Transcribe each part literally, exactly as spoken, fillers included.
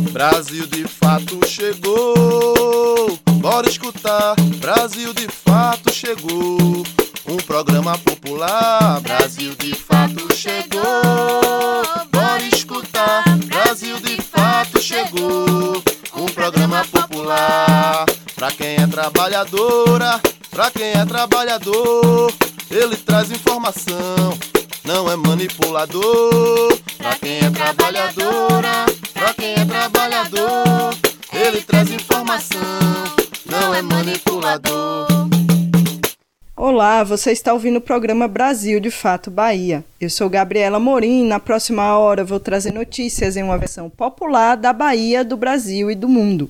Brasil de fato chegou. Bora escutar, Brasil de fato chegou. Um programa popular, Brasil de fato chegou. Bora escutar, Brasil de fato chegou. Um programa popular, pra quem é trabalhadora, pra quem é trabalhador, ele traz informação, não é manipulador. Pra quem é trabalhadora, pra quem é trabalhador, ele traz informação, não é manipulador. Olá, você está ouvindo o programa Brasil de Fato Bahia. Eu sou Gabriela Morim e na próxima hora vou trazer notícias em uma versão popular da Bahia, do Brasil e do mundo.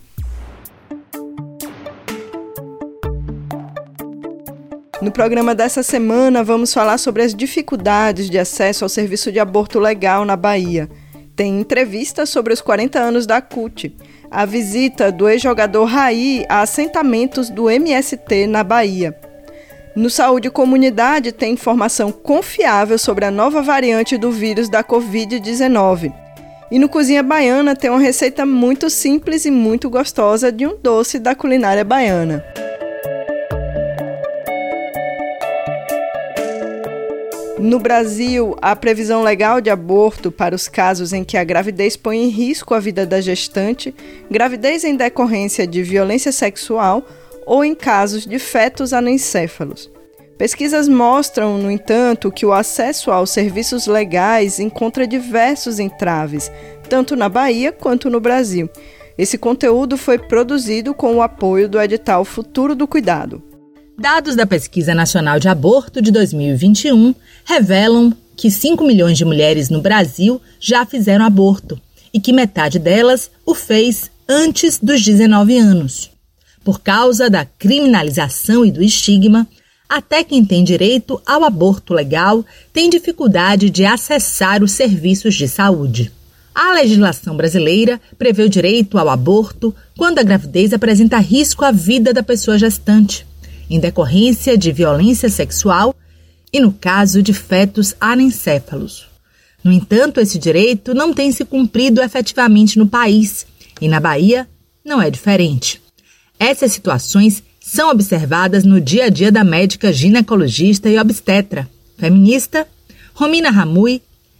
No programa dessa semana vamos falar sobre as dificuldades de acesso ao serviço de aborto legal na Bahia. Tem entrevista sobre os quarenta anos da C U T, a visita do ex-jogador Raí a assentamentos do M S T na Bahia. No Saúde e Comunidade tem informação confiável sobre a nova variante do vírus da covid dezenove. E no Cozinha Baiana tem uma receita muito simples e muito gostosa de um doce da culinária baiana. No Brasil, a previsão legal de aborto para os casos em que a gravidez põe em risco a vida da gestante, gravidez em decorrência de violência sexual ou em casos de fetos anencéfalos. Pesquisas mostram, no entanto, que o acesso aos serviços legais encontra diversos entraves, tanto na Bahia quanto no Brasil. Esse conteúdo foi produzido com o apoio do edital Futuro do Cuidado. Dados da Pesquisa Nacional de Aborto de dois mil e vinte e um revelam que cinco milhões de mulheres no Brasil já fizeram aborto e que metade delas o fez antes dos dezenove anos. Por causa da criminalização e do estigma, até quem tem direito ao aborto legal tem dificuldade de acessar os serviços de saúde. A legislação brasileira prevê o direito ao aborto quando a gravidez apresenta risco à vida da pessoa gestante, em decorrência de violência sexual e no caso de fetos anencéfalos. No entanto, esse direito não tem se cumprido efetivamente no país e na Bahia não é diferente. Essas situações são observadas no dia a dia da médica ginecologista e obstetra, feminista, Romina Ramui,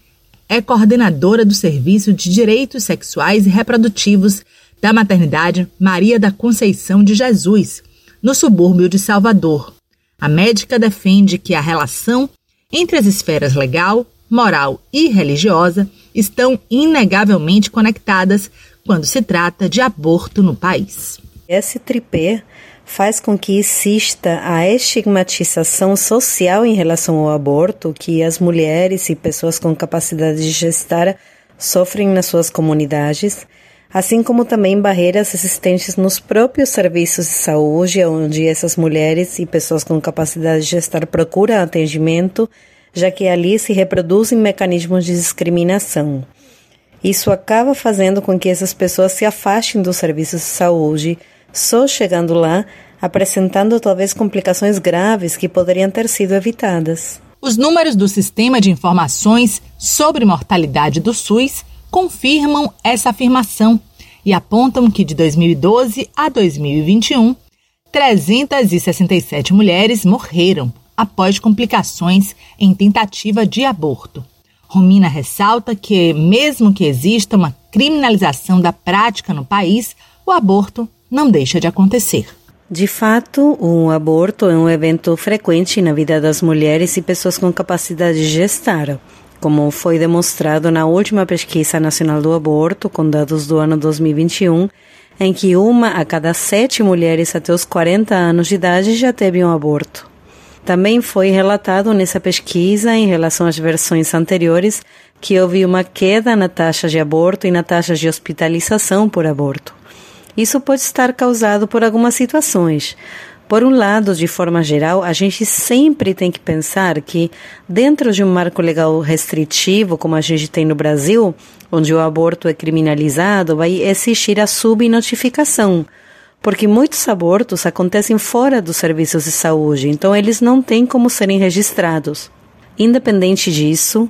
é coordenadora do Serviço de Direitos Sexuais e Reprodutivos da Maternidade Maria da Conceição de Jesus, no subúrbio de Salvador. A médica defende que a relação entre as esferas legal, moral e religiosa estão inegavelmente conectadas quando se trata de aborto no país. Esse tripé faz com que exista a estigmatização social em relação ao aborto que as mulheres e pessoas com capacidade de gestar sofrem nas suas comunidades, assim como também barreiras existentes nos próprios serviços de saúde, onde essas mulheres e pessoas com capacidade de gestar procuram atendimento, já que ali se reproduzem mecanismos de discriminação. Isso acaba fazendo com que essas pessoas se afastem dos serviços de saúde, só chegando lá, apresentando talvez complicações graves que poderiam ter sido evitadas. Os números do Sistema de Informações sobre Mortalidade do SUS confirmam essa afirmação e apontam que de dois mil e doze a dois mil e vinte e um, trezentas e sessenta e sete mulheres morreram após complicações em tentativa de aborto. Romina ressalta que, mesmo que exista uma criminalização da prática no país, o aborto não deixa de acontecer. De fato, o aborto é um evento frequente na vida das mulheres e pessoas com capacidade de gestar, como foi demonstrado na última pesquisa nacional do aborto, com dados do ano dois mil e vinte e um, em que uma a cada sete mulheres até os quarenta anos de idade já teve um aborto. Também foi relatado nessa pesquisa, em relação às versões anteriores, que houve uma queda na taxa de aborto e na taxa de hospitalização por aborto. Isso pode estar causado por algumas situações. Por um lado, de forma geral, a gente sempre tem que pensar que, dentro de um marco legal restritivo, como a gente tem no Brasil, onde o aborto é criminalizado, vai existir a subnotificação, porque muitos abortos acontecem fora dos serviços de saúde, então eles não têm como serem registrados. Independente disso,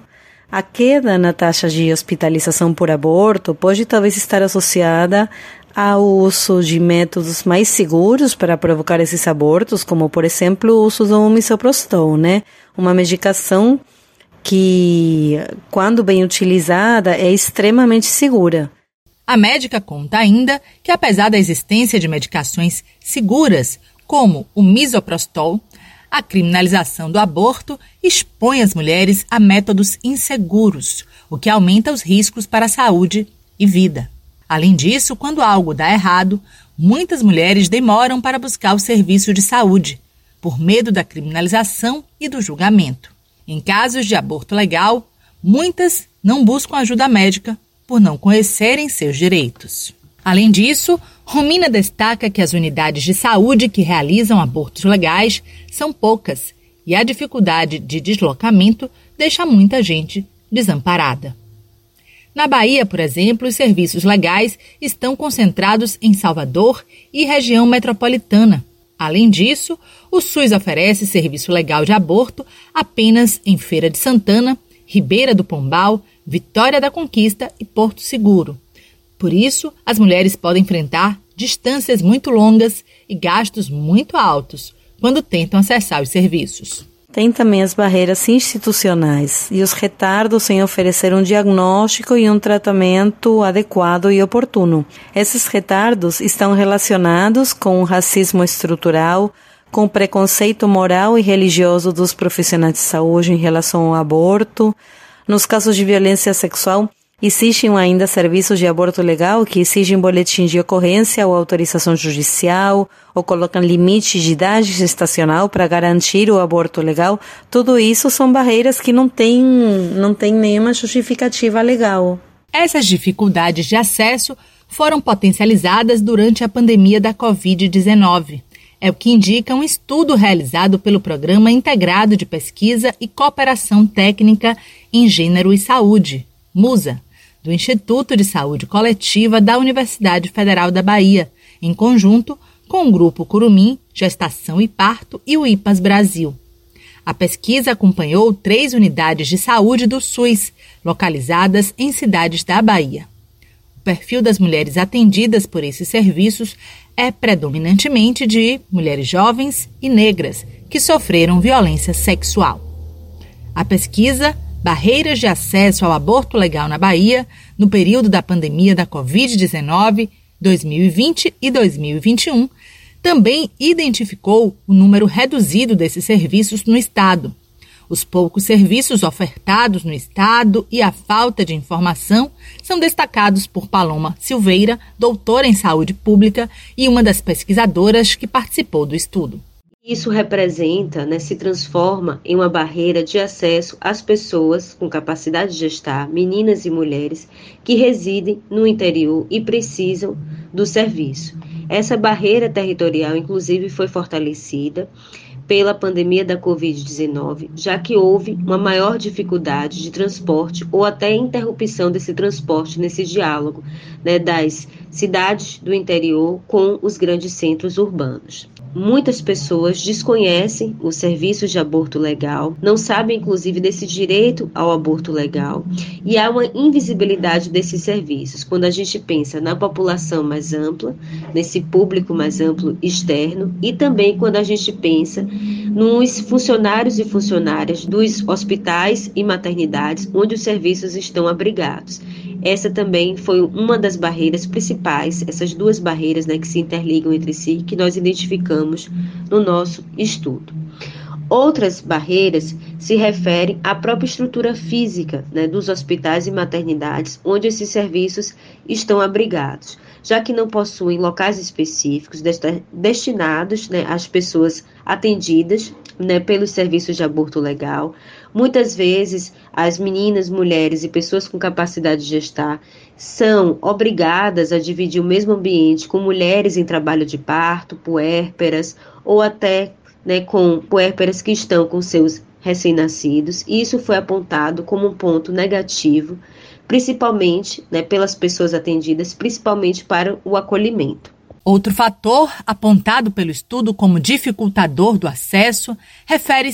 A queda na taxa de hospitalização por aborto pode talvez estar associada ao uso de métodos mais seguros para provocar esses abortos, como, por exemplo, o uso do misoprostol, né? Uma medicação que, quando bem utilizada, é extremamente segura. A médica conta ainda que, apesar da existência de medicações seguras, como o misoprostol, a criminalização do aborto expõe as mulheres a métodos inseguros, o que aumenta os riscos para a saúde e vida. Além disso, quando algo dá errado, muitas mulheres demoram para buscar o serviço de saúde, por medo da criminalização e do julgamento. Em casos de aborto legal, muitas não buscam ajuda médica por não conhecerem seus direitos. Além disso, Romina destaca que as unidades de saúde que realizam abortos legais são poucas e a dificuldade de deslocamento deixa muita gente desamparada. Na Bahia, por exemplo, os serviços legais estão concentrados em Salvador e região metropolitana. Além disso, o SUS oferece serviço legal de aborto apenas em Feira de Santana, Ribeira do Pombal, Vitória da Conquista e Porto Seguro. Por isso, as mulheres podem enfrentar distâncias muito longas e gastos muito altos quando tentam acessar os serviços. Tem também as barreiras institucionais e os retardos em oferecer um diagnóstico e um tratamento adequado e oportuno. Esses retardos estão relacionados com o racismo estrutural, com o preconceito moral e religioso dos profissionais de saúde em relação ao aborto. Nos casos de violência sexual, existem ainda serviços de aborto legal que exigem boletim de ocorrência ou autorização judicial, ou colocam limites de idade gestacional para garantir o aborto legal. Tudo isso são barreiras que não têm, não têm nenhuma justificativa legal. Essas dificuldades de acesso foram potencializadas durante a pandemia da covid dezenove. É o que indica um estudo realizado pelo Programa Integrado de Pesquisa e Cooperação Técnica em Gênero e Saúde, MUSA, do Instituto de Saúde Coletiva da Universidade Federal da Bahia, em conjunto com o Grupo Curumim, Gestação e Parto e o I P A S Brasil. A pesquisa acompanhou três unidades de saúde do SUS, localizadas em cidades da Bahia. O perfil das mulheres atendidas por esses serviços é predominantemente de mulheres jovens e negras que sofreram violência sexual. A pesquisa Barreiras de Acesso ao Aborto Legal na Bahia, no período da pandemia da covid dezenove, dois mil e vinte e dois mil e vinte e um, também identificou o número reduzido desses serviços no Estado. Os poucos serviços ofertados no Estado e a falta de informação são destacados por Paloma Silveira, doutora em saúde pública e uma das pesquisadoras que participou do estudo. Isso representa, né, se transforma em uma barreira de acesso às pessoas com capacidade de gestar, meninas e mulheres que residem no interior e precisam do serviço. Essa barreira territorial, inclusive, foi fortalecida pela pandemia da covid dezenove, já que houve uma maior dificuldade de transporte ou até interrupção desse transporte nesse diálogo, né, das cidades do interior com os grandes centros urbanos. Muitas pessoas desconhecem os serviços de aborto legal, não sabem inclusive desse direito ao aborto legal, e há uma invisibilidade desses serviços. Quando a gente pensa na população mais ampla, nesse público mais amplo externo, e também quando a gente pensa nos funcionários e funcionárias dos hospitais e maternidades onde os serviços estão abrigados. Essa também foi uma das barreiras principais, essas duas barreiras, né, que se interligam entre si, que nós identificamos no nosso estudo. Outras barreiras se referem à própria estrutura física, né, dos hospitais e maternidades onde esses serviços estão abrigados, já que não possuem locais específicos destinados, né, às pessoas atendidas, né, pelos serviços de aborto legal. Muitas vezes, as meninas, mulheres e pessoas com capacidade de gestar são obrigadas a dividir o mesmo ambiente com mulheres em trabalho de parto, puérperas, ou até, né, com puérperas que estão com seus recém-nascidos. E isso foi apontado como um ponto negativo, principalmente, né, pelas pessoas atendidas, principalmente para o acolhimento. Outro fator apontado pelo estudo como dificultador do acesso refere-se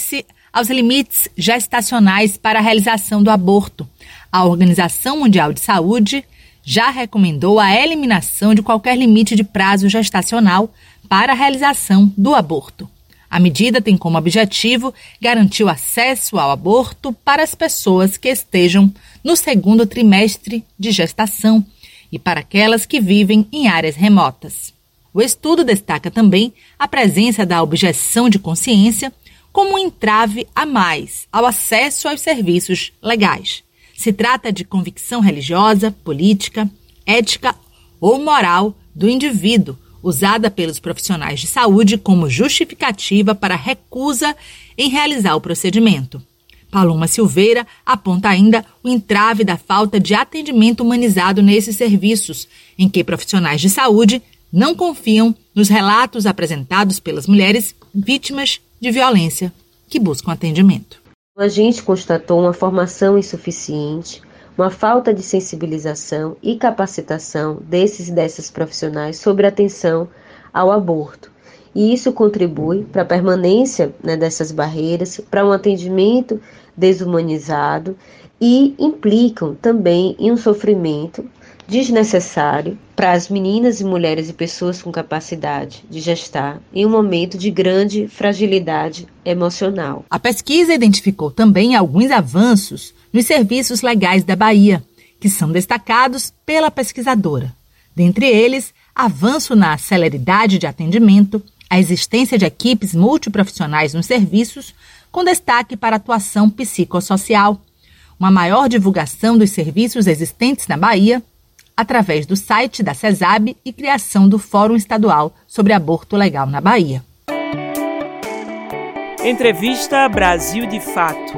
aos limites gestacionais para a realização do aborto. A Organização Mundial de Saúde já recomendou a eliminação de qualquer limite de prazo gestacional para a realização do aborto. A medida tem como objetivo garantir o acesso ao aborto para as pessoas que estejam no segundo trimestre de gestação e para aquelas que vivem em áreas remotas. O estudo destaca também a presença da objeção de consciência como um entrave a mais ao acesso aos serviços legais. Se trata de convicção religiosa, política, ética ou moral do indivíduo, usada pelos profissionais de saúde como justificativa para a recusa em realizar o procedimento. Paloma Silveira aponta ainda o entrave da falta de atendimento humanizado nesses serviços, em que profissionais de saúde não confiam nos relatos apresentados pelas mulheres vítimas de violência que buscam atendimento. A gente constatou uma formação insuficiente, uma falta de sensibilização e capacitação desses e dessas profissionais sobre a atenção ao aborto. E isso contribui para a permanência, né, dessas barreiras, para um atendimento desumanizado e implicam também em um sofrimento desnecessário para as meninas e mulheres e pessoas com capacidade de gestar em um momento de grande fragilidade emocional. A pesquisa identificou também alguns avanços nos serviços legais da Bahia, que são destacados pela pesquisadora. Dentre eles, avanço na celeridade de atendimento, a existência de equipes multiprofissionais nos serviços, com destaque para a atuação psicossocial, uma maior divulgação dos serviços existentes na Bahia, através do site da CESAB e criação do Fórum Estadual sobre Aborto Legal na Bahia. Entrevista Brasil de Fato.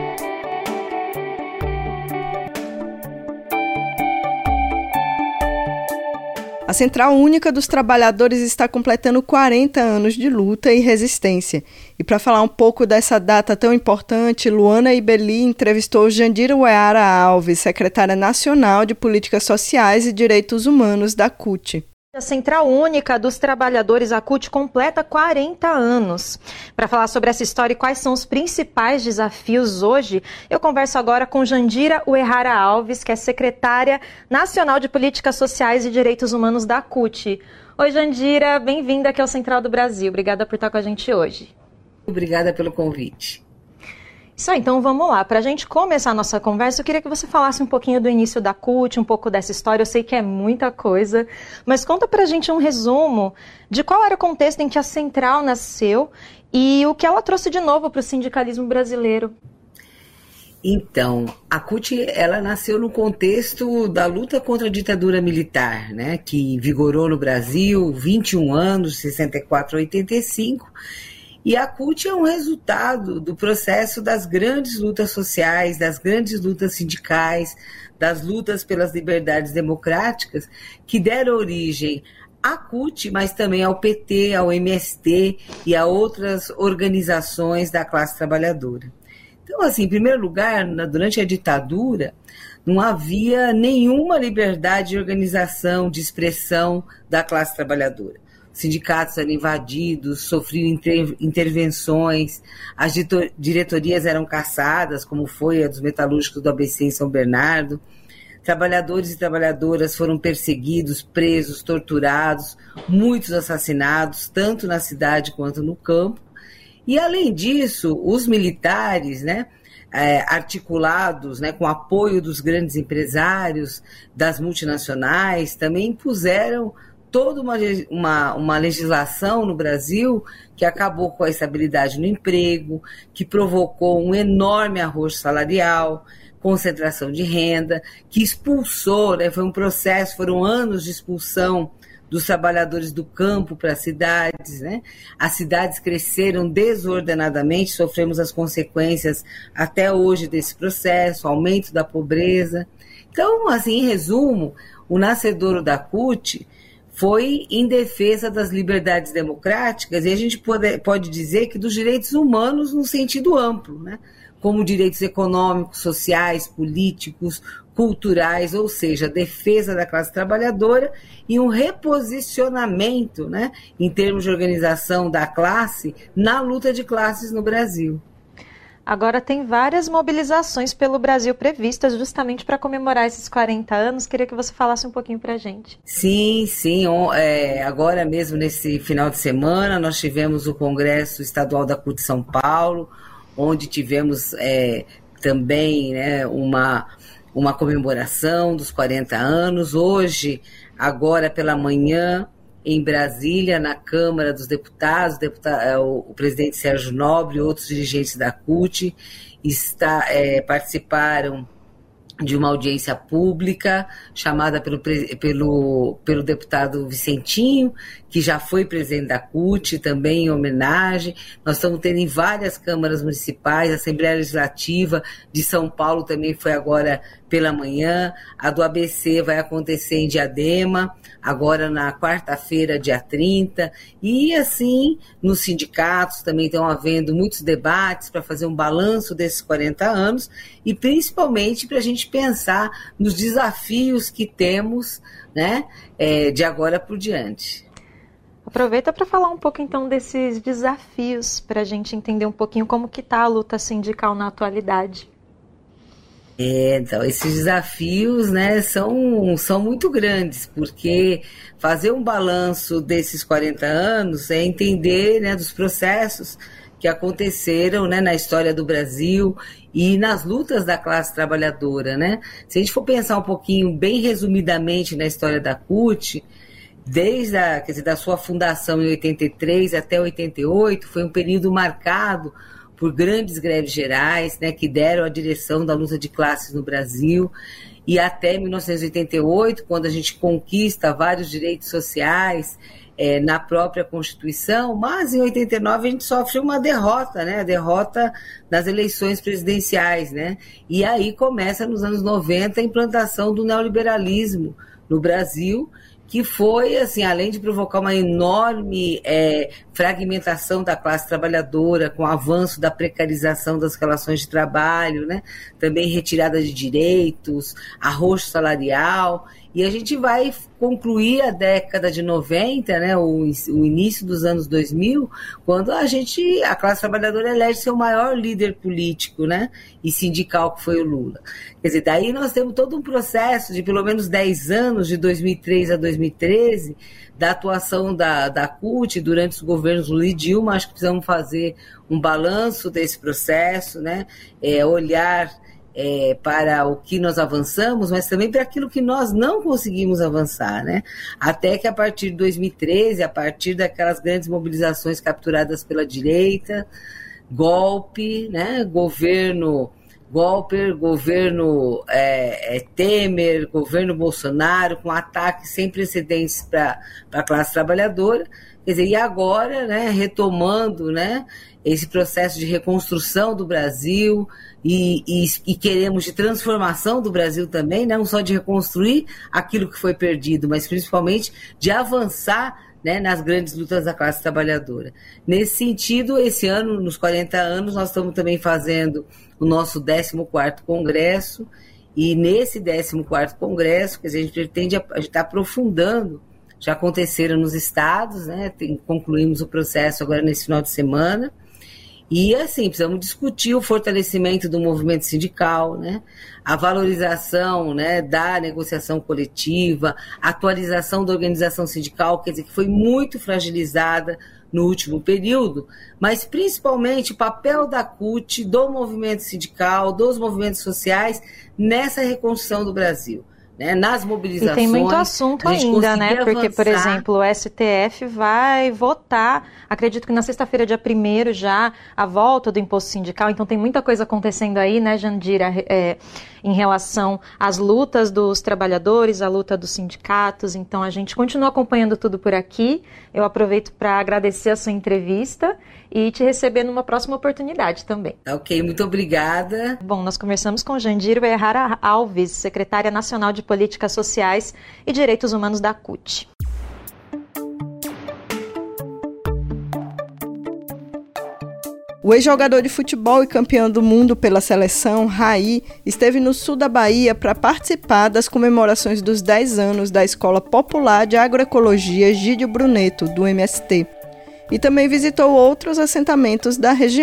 A Central Única dos Trabalhadores está completando quarenta anos de luta e resistência. E para falar um pouco dessa data tão importante, Luana Ibeli entrevistou Jandira Uehara Alves, secretária nacional de Políticas Sociais e Direitos Humanos da C U T. A Central Única dos Trabalhadores, a C U T, completa quarenta anos. Para falar sobre essa história e quais são os principais desafios hoje, eu converso agora com Jandira Uehara Alves, que é secretária nacional de Políticas Sociais e Direitos Humanos da C U T. Oi, Jandira, bem-vinda aqui ao Central do Brasil. Obrigada por estar com a gente hoje. Obrigada pelo convite. Isso aí, então vamos lá. Para a gente começar a nossa conversa, eu queria que você falasse um pouquinho do início da C U T, um pouco dessa história. Eu sei que é muita coisa, mas conta para a gente um resumo de qual era o contexto em que a Central nasceu e o que ela trouxe de novo para o sindicalismo brasileiro. Então, a C U T, ela nasceu no contexto da luta contra a ditadura militar, né, que vigorou no Brasil vinte e um anos, sessenta e quatro a oitenta e cinco. E a C U T é um resultado do processo das grandes lutas sociais, das grandes lutas sindicais, das lutas pelas liberdades democráticas, que deram origem à C U T, mas também ao P T, ao M S T e a outras organizações da classe trabalhadora. Então, assim, em primeiro lugar, durante a ditadura, não havia nenhuma liberdade de organização, de expressão da classe trabalhadora. Sindicatos eram invadidos, sofriam inter- intervenções, as ditor- diretorias eram caçadas, como foi a dos metalúrgicos do A B C em São Bernardo. Trabalhadores e trabalhadoras foram perseguidos, presos, torturados, muitos assassinados, tanto na cidade quanto no campo. E, além disso, os militares, né, é, articulados, né, com apoio dos grandes empresários, das multinacionais, também impuseram toda uma, uma, uma legislação no Brasil que acabou com a estabilidade no emprego, que provocou um enorme arroxo salarial, concentração de renda, que expulsou, né, foi um processo, foram anos de expulsão dos trabalhadores do campo para as cidades, né? As cidades cresceram desordenadamente, sofremos as consequências até hoje desse processo, aumento da pobreza. Então, assim, em resumo, o nascedouro da C U T foi em defesa das liberdades democráticas, e a gente pode, pode dizer que dos direitos humanos no sentido amplo, né? Como direitos econômicos, sociais, políticos, culturais, ou seja, defesa da classe trabalhadora e um reposicionamento, né, em termos de organização da classe na luta de classes no Brasil. Agora tem várias mobilizações pelo Brasil previstas justamente para comemorar esses quarenta anos. Queria que você falasse um pouquinho para a gente. Sim, sim. É, agora mesmo, nesse final de semana, nós tivemos o Congresso Estadual da C U T São Paulo, onde tivemos é, também né, uma, uma comemoração dos quarenta anos. Hoje, agora pela manhã, em Brasília, na Câmara dos Deputados, deputado, o, o presidente Sérgio Nobre e outros dirigentes da C U T está, é, participaram de uma audiência pública chamada pelo, pelo, pelo deputado Vicentinho, que já foi presidente da C U T, também em homenagem. Nós estamos tendo em várias câmaras municipais, a Assembleia Legislativa de São Paulo também foi agora pela manhã, a do A B C vai acontecer em Diadema, agora na quarta-feira, dia trinta, e assim, nos sindicatos também estão havendo muitos debates para fazer um balanço desses quarenta anos, e principalmente para a gente pensar nos desafios que temos, né, é, de agora por diante. Aproveita para falar um pouco então desses desafios, para a gente entender um pouquinho como que está a luta sindical na atualidade. É, então, esses desafios, né, são, são muito grandes, porque fazer um balanço desses quarenta anos é entender, né, dos processos que aconteceram, né, na história do Brasil e nas lutas da classe trabalhadora, né? Se a gente for pensar um pouquinho, bem resumidamente, na história da C U T, desde a, quer dizer, da sua fundação em oitenta e três até oitenta e oito, foi um período marcado por grandes greves gerais, né, que deram a direção da luta de classes no Brasil, e até mil novecentos e oitenta e oito, quando a gente conquista vários direitos sociais é, na própria Constituição, mas em oitenta e nove a gente sofre uma derrota, né, a derrota nas eleições presidenciais, né, e aí começa nos anos noventa a implantação do neoliberalismo no Brasil, que foi, assim, além de provocar uma enorme é, fragmentação da classe trabalhadora, com o avanço da precarização das relações de trabalho, né? Também retirada de direitos, arroxo salarial, e a gente vai concluir a década de noventa, né, o, o início dos anos dois mil, quando a gente, a classe trabalhadora elege seu maior líder político, né, e sindical, que foi o Lula. Quer dizer, daí nós temos todo um processo de pelo menos dez anos, de dois mil e três a dois mil e treze, da atuação da, da C U T durante os governos Lula e Dilma. Acho que precisamos fazer um balanço desse processo, né, é, olhar É, para o que nós avançamos, mas também para aquilo que nós não conseguimos avançar, né? Até que a partir de dois mil e treze, a partir daquelas grandes mobilizações capturadas pela direita, golpe, né? Governo golpe, governo é, é, Temer, governo Bolsonaro, com ataques sem precedentes para a classe trabalhadora. Quer dizer, e agora, né, retomando, né, esse processo de reconstrução do Brasil e, e, e queremos de transformação do Brasil também, não só de reconstruir aquilo que foi perdido, mas principalmente de avançar, né, nas grandes lutas da classe trabalhadora. Nesse sentido, esse ano, nos quarenta anos, nós estamos também fazendo o nosso décimo quarto Congresso, e nesse décimo quarto Congresso, quer dizer, a gente pretende, a gente está aprofundando, já aconteceram nos estados, né, tem, concluímos o processo agora nesse final de semana, e assim, precisamos discutir o fortalecimento do movimento sindical, né, a valorização, né, da negociação coletiva, a atualização da organização sindical, quer dizer, que foi muito fragilizada no último período, mas principalmente o papel da C U T, do movimento sindical, dos movimentos sociais nessa reconstrução do Brasil. Né, nas mobilizações. E tem muito assunto ainda, né? Porque, avançar. Por exemplo, o S T F vai votar, acredito que na sexta-feira, dia primeiro, já, a volta do imposto sindical. Então tem muita coisa acontecendo aí, né, Jandira, é, em relação às lutas dos trabalhadores, a luta dos sindicatos. Então a gente continua acompanhando tudo por aqui. Eu aproveito para agradecer a sua entrevista e te receber numa próxima oportunidade também. Ok, muito obrigada. Bom, nós conversamos com Jandira Uehara Alves, secretária nacional de Políticas Sociais e Direitos Humanos da C U T. O ex-jogador de futebol e campeão do mundo pela seleção, Raí, esteve no sul da Bahia para participar das comemorações dos dez anos da Escola Popular de Agroecologia Gídio Bruneto, do M S T, e também visitou outros assentamentos da região.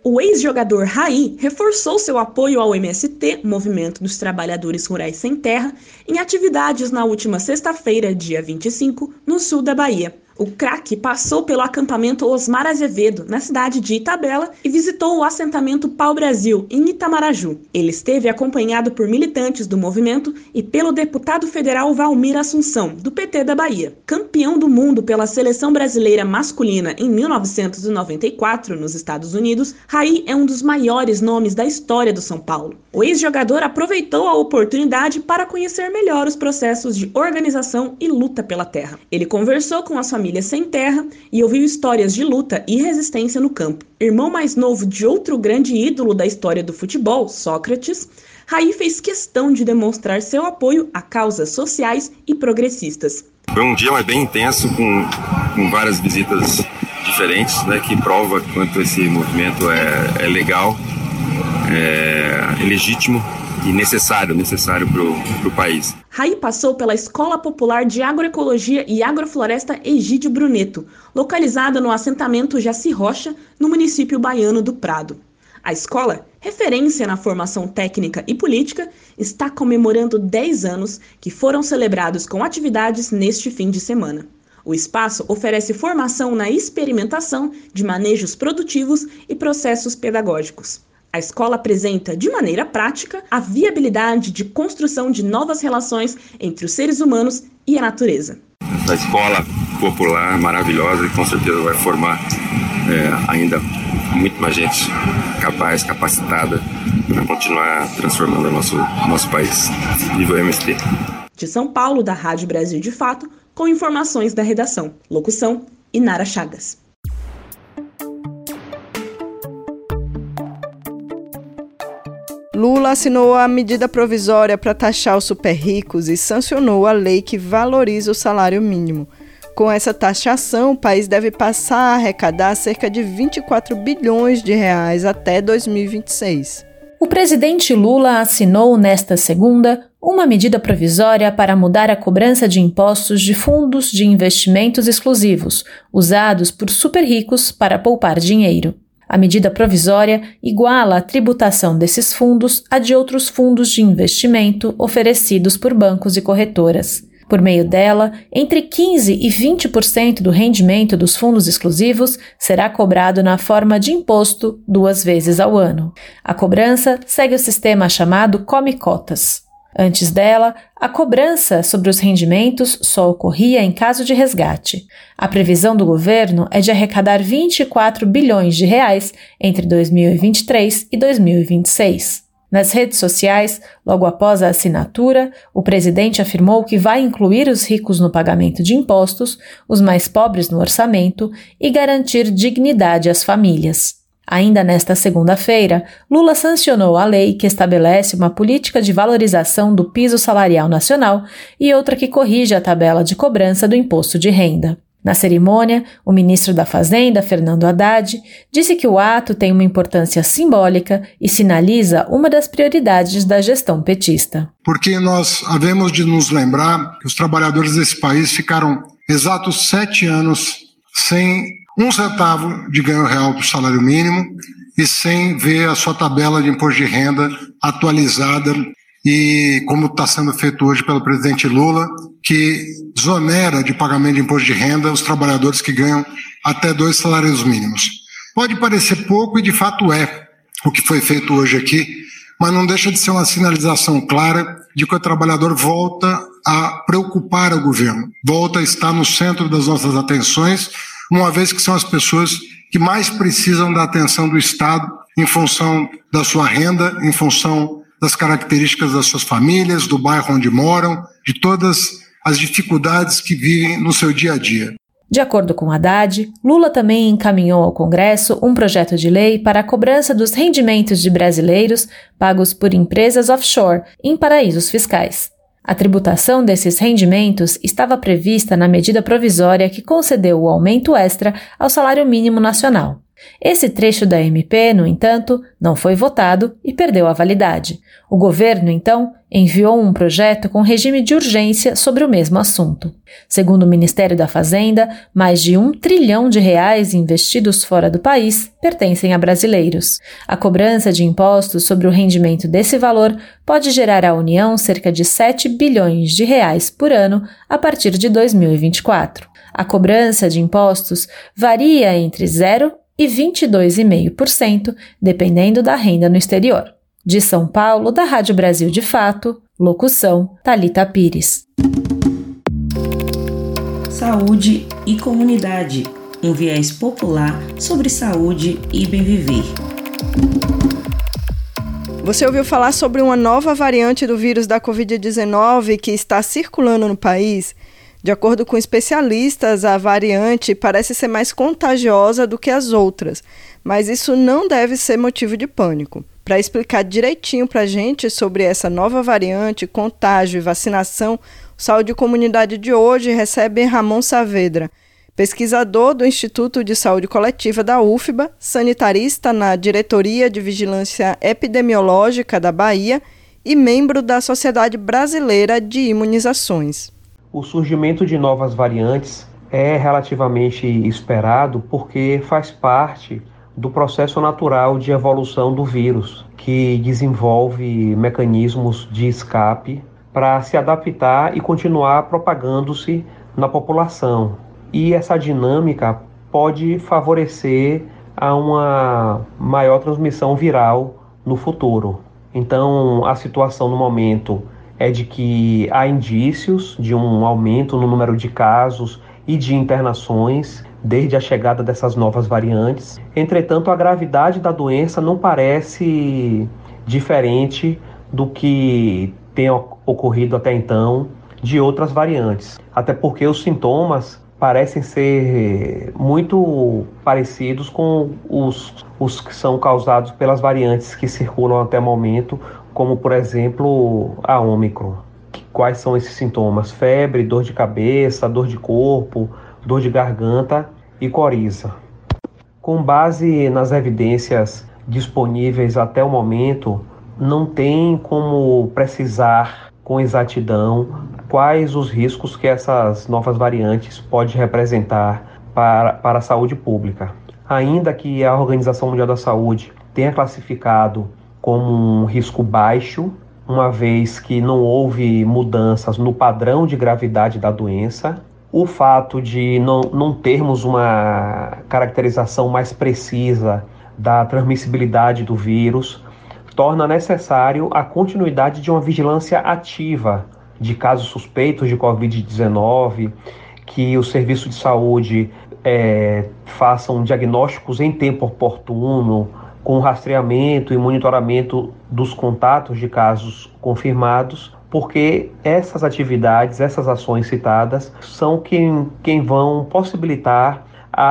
O ex-jogador Raí reforçou seu apoio ao M S T, Movimento dos Trabalhadores Rurais Sem Terra, em atividades na última sexta-feira, dia vinte e cinco, no sul da Bahia. O craque passou pelo acampamento Osmar Azevedo, na cidade de Itabela, e visitou o assentamento Pau Brasil, em Itamaraju. Ele esteve acompanhado por militantes do movimento e pelo deputado federal Valmir Assunção, do P T da Bahia. Campeão do mundo pela seleção brasileira masculina em mil novecentos e noventa e quatro, nos Estados Unidos, Raí é um dos maiores nomes da história do São Paulo. O ex-jogador aproveitou a oportunidade para conhecer melhor os processos de organização e luta pela terra. Ele conversou com as famílias sem terra e ouviu histórias de luta e resistência no campo. Irmão mais novo de outro grande ídolo da história do futebol, Sócrates, Raí fez questão de demonstrar seu apoio a causas sociais e progressistas. Foi um dia mas bem intenso, com, com várias visitas diferentes, né, que prova quanto esse movimento é, é legal, é, é legítimo e necessário, necessário para o país. Raí passou pela Escola Popular de Agroecologia e Agrofloresta Egídio Bruneto, localizada no assentamento Jaci Rocha, no município baiano do Prado. A escola, referência na formação técnica e política, está comemorando dez anos que foram celebrados com atividades neste fim de semana. O espaço oferece formação na experimentação de manejos produtivos e processos pedagógicos. A escola apresenta, de maneira prática, a viabilidade de construção de novas relações entre os seres humanos e a natureza. Essa escola popular maravilhosa, que com certeza vai formar é, ainda muito mais gente capaz, capacitada para continuar transformando o nosso, nosso país. Viva o M S T! De São Paulo, da Rádio Brasil de Fato, com informações da redação. Locução, Inara Chagas. Lula assinou a medida provisória para taxar os super ricos e sancionou a lei que valoriza o salário mínimo. Com essa taxação, o país deve passar a arrecadar cerca de vinte e quatro bilhões de reais até dois mil e vinte e seis. O presidente Lula assinou nesta segunda uma medida provisória para mudar a cobrança de impostos de fundos de investimentos exclusivos, usados por super ricos para poupar dinheiro. A medida provisória iguala a tributação desses fundos à de outros fundos de investimento oferecidos por bancos e corretoras. Por meio dela, entre quinze por cento e vinte por cento do rendimento dos fundos exclusivos será cobrado na forma de imposto duas vezes ao ano. A cobrança segue o sistema chamado Come Cotas. Antes dela, a cobrança sobre os rendimentos só ocorria em caso de resgate. A previsão do governo é de arrecadar vinte e quatro bilhões de reais entre dois mil e vinte e três e dois mil e vinte e seis. Nas redes sociais, logo após a assinatura, o presidente afirmou que vai incluir os ricos no pagamento de impostos, os mais pobres no orçamento e garantir dignidade às famílias. Ainda nesta segunda-feira, Lula sancionou a lei que estabelece uma política de valorização do piso salarial nacional e outra que corrige a tabela de cobrança do imposto de renda. Na cerimônia, o ministro da Fazenda, Fernando Haddad, disse que o ato tem uma importância simbólica e sinaliza uma das prioridades da gestão petista. Porque nós havemos de nos lembrar que os trabalhadores desse país ficaram exatos sete anos sem um centavo de ganho real do salário mínimo e sem ver a sua tabela de imposto de renda atualizada e como está sendo feito hoje pelo presidente Lula, que desonera de pagamento de imposto de renda os trabalhadores que ganham até dois salários mínimos. Pode parecer pouco e de fato é o que foi feito hoje aqui, mas não deixa de ser uma sinalização clara de que o trabalhador volta a preocupar o governo, volta a estar no centro das nossas atenções, uma vez que são as pessoas que mais precisam da atenção do Estado em função da sua renda, em função das características das suas famílias, do bairro onde moram, de todas as dificuldades que vivem no seu dia a dia. De acordo com Haddad, Lula também encaminhou ao Congresso um projeto de lei para a cobrança dos rendimentos de brasileiros pagos por empresas offshore em paraísos fiscais. A tributação desses rendimentos estava prevista na medida provisória que concedeu o aumento extra ao salário mínimo nacional. Esse trecho da M P, no entanto, não foi votado e perdeu a validade. O governo, então, enviou um projeto com regime de urgência sobre o mesmo assunto. Segundo o Ministério da Fazenda, mais de um trilhão de reais investidos fora do país pertencem a brasileiros. A cobrança de impostos sobre o rendimento desse valor pode gerar à União cerca de sete bilhões de reais por ano a partir de dois mil e vinte e quatro. A cobrança de impostos varia entre zero e vinte e dois vírgula cinco por cento, dependendo da renda no exterior. De São Paulo, da Rádio Brasil de Fato, locução Thalita Pires. Saúde e comunidade, um viés popular sobre saúde e bem viver. Você ouviu falar sobre uma nova variante do vírus da covid dezenove que está circulando no país? De acordo com especialistas, a variante parece ser mais contagiosa do que as outras, mas isso não deve ser motivo de pânico. Para explicar direitinho para a gente sobre essa nova variante, contágio e vacinação, o Saúde e Comunidade de hoje recebe Ramon Saavedra, pesquisador do Instituto de Saúde Coletiva da U F B A, sanitarista na Diretoria de Vigilância Epidemiológica da Bahia e membro da Sociedade Brasileira de Imunizações. O surgimento de novas variantes é relativamente esperado porque faz parte do processo natural de evolução do vírus, que desenvolve mecanismos de escape para se adaptar e continuar propagando-se na população. E essa dinâmica pode favorecer a uma maior transmissão viral no futuro. Então, a situação no momento é de que há indícios de um aumento no número de casos e de internações desde a chegada dessas novas variantes. Entretanto, a gravidade da doença não parece diferente do que tem ocorrido até então de outras variantes, até porque os sintomas parecem ser muito parecidos com os, os que são causados pelas variantes que circulam até o momento, como, por exemplo, a Ômicron. Quais são esses sintomas? Febre, dor de cabeça, dor de corpo, dor de garganta e coriza. Com base nas evidências disponíveis até o momento, não tem como precisar com exatidão quais os riscos que essas novas variantes podem representar para, para a saúde pública. Ainda que a Organização Mundial da Saúde tenha classificado como um risco baixo, uma vez que não houve mudanças no padrão de gravidade da doença, o fato de não, não termos uma caracterização mais precisa da transmissibilidade do vírus torna necessário a continuidade de uma vigilância ativa de casos suspeitos de covid dezenove, que o serviço de saúde é, façam diagnósticos em tempo oportuno, com rastreamento e monitoramento dos contatos de casos confirmados, porque essas atividades, essas ações citadas, são quem, quem vão possibilitar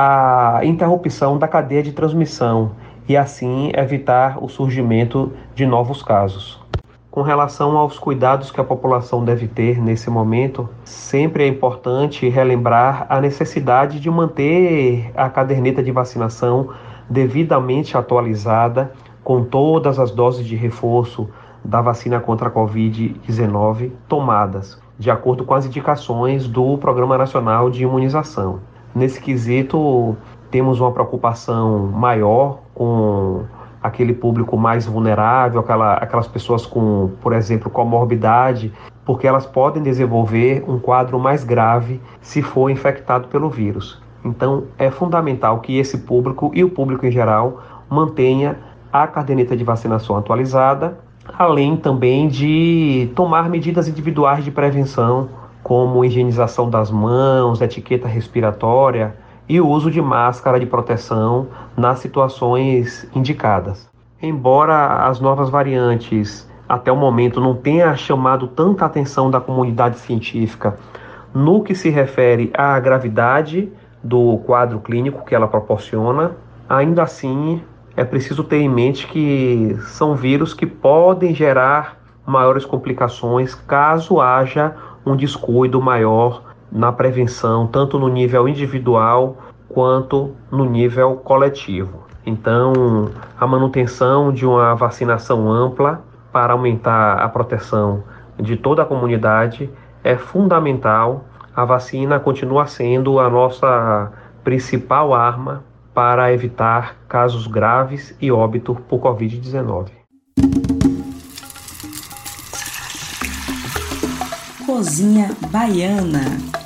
a interrupção da cadeia de transmissão e assim evitar o surgimento de novos casos. Com relação aos cuidados que a população deve ter nesse momento, sempre é importante relembrar a necessidade de manter a caderneta de vacinação devidamente atualizada, com todas as doses de reforço da vacina contra a covid dezenove tomadas, de acordo com as indicações do Programa Nacional de Imunização. Nesse quesito, temos uma preocupação maior com aquele público mais vulnerável, aquela, aquelas pessoas com, por exemplo, comorbidade, porque elas podem desenvolver um quadro mais grave se for infectado pelo vírus. Então, é fundamental que esse público e o público em geral mantenha a caderneta de vacinação atualizada, além também de tomar medidas individuais de prevenção, como higienização das mãos, etiqueta respiratória e o uso de máscara de proteção nas situações indicadas. Embora as novas variantes, até o momento, não tenham chamado tanta atenção da comunidade científica no que se refere à gravidade do quadro clínico que ela proporciona, ainda assim é preciso ter em mente que são vírus que podem gerar maiores complicações caso haja um descuido maior na prevenção, tanto no nível individual quanto no nível coletivo. Então, a manutenção de uma vacinação ampla para aumentar a proteção de toda a comunidade é fundamental. A vacina continua sendo a nossa principal arma para evitar casos graves e óbito por covid dezenove. Cozinha baiana.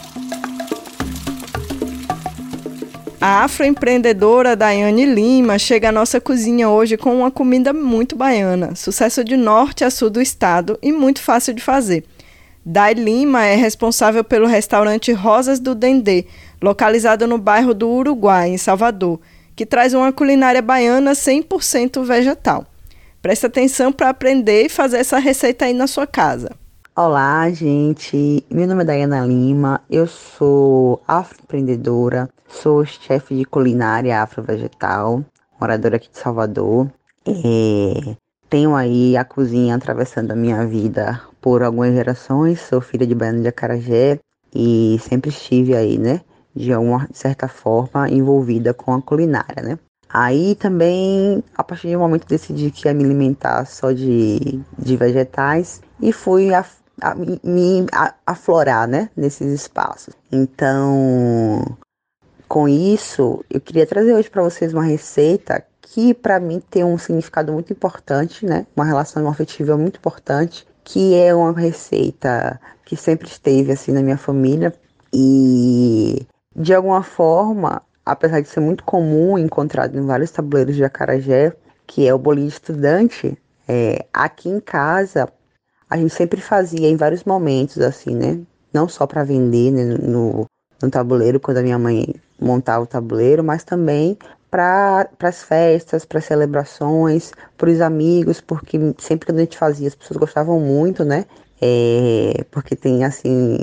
A afroempreendedora Daiane Lima chega à nossa cozinha hoje com uma comida muito baiana, sucesso de norte a sul do estado e muito fácil de fazer. Dai Lima é responsável pelo restaurante Rosas do Dendê, localizado no bairro do Uruguai, em Salvador, que traz uma culinária baiana cem por cento vegetal. Presta atenção para aprender e fazer essa receita aí na sua casa. Olá, gente. Meu nome é Daiane Lima, eu sou afroempreendedora, sou chefe de culinária afro-vegetal, moradora aqui de Salvador. É, tenho aí a cozinha atravessando a minha vida por algumas gerações, sou filha de baiano de acarajé e sempre estive aí, né, de uma certa forma envolvida com a culinária, né. Aí também, a partir de um momento, decidi que ia me alimentar só de, de vegetais e fui a A, me a, aflorar, né, nesses espaços. Então, com isso, eu queria trazer hoje para vocês uma receita que para mim tem um significado muito importante, né, uma relação afetiva muito importante, que é uma receita que sempre esteve assim na minha família e de alguma forma, apesar de ser muito comum, encontrado em vários tabuleiros de acarajé, que é o bolinho de estudante, é, aqui em casa a gente sempre fazia em vários momentos, assim, né? Não só para vender, né, no, no tabuleiro, quando a minha mãe montava o tabuleiro, mas também para as festas, para celebrações, para os amigos, porque sempre que a gente fazia, as pessoas gostavam muito, né? É, porque tem, assim,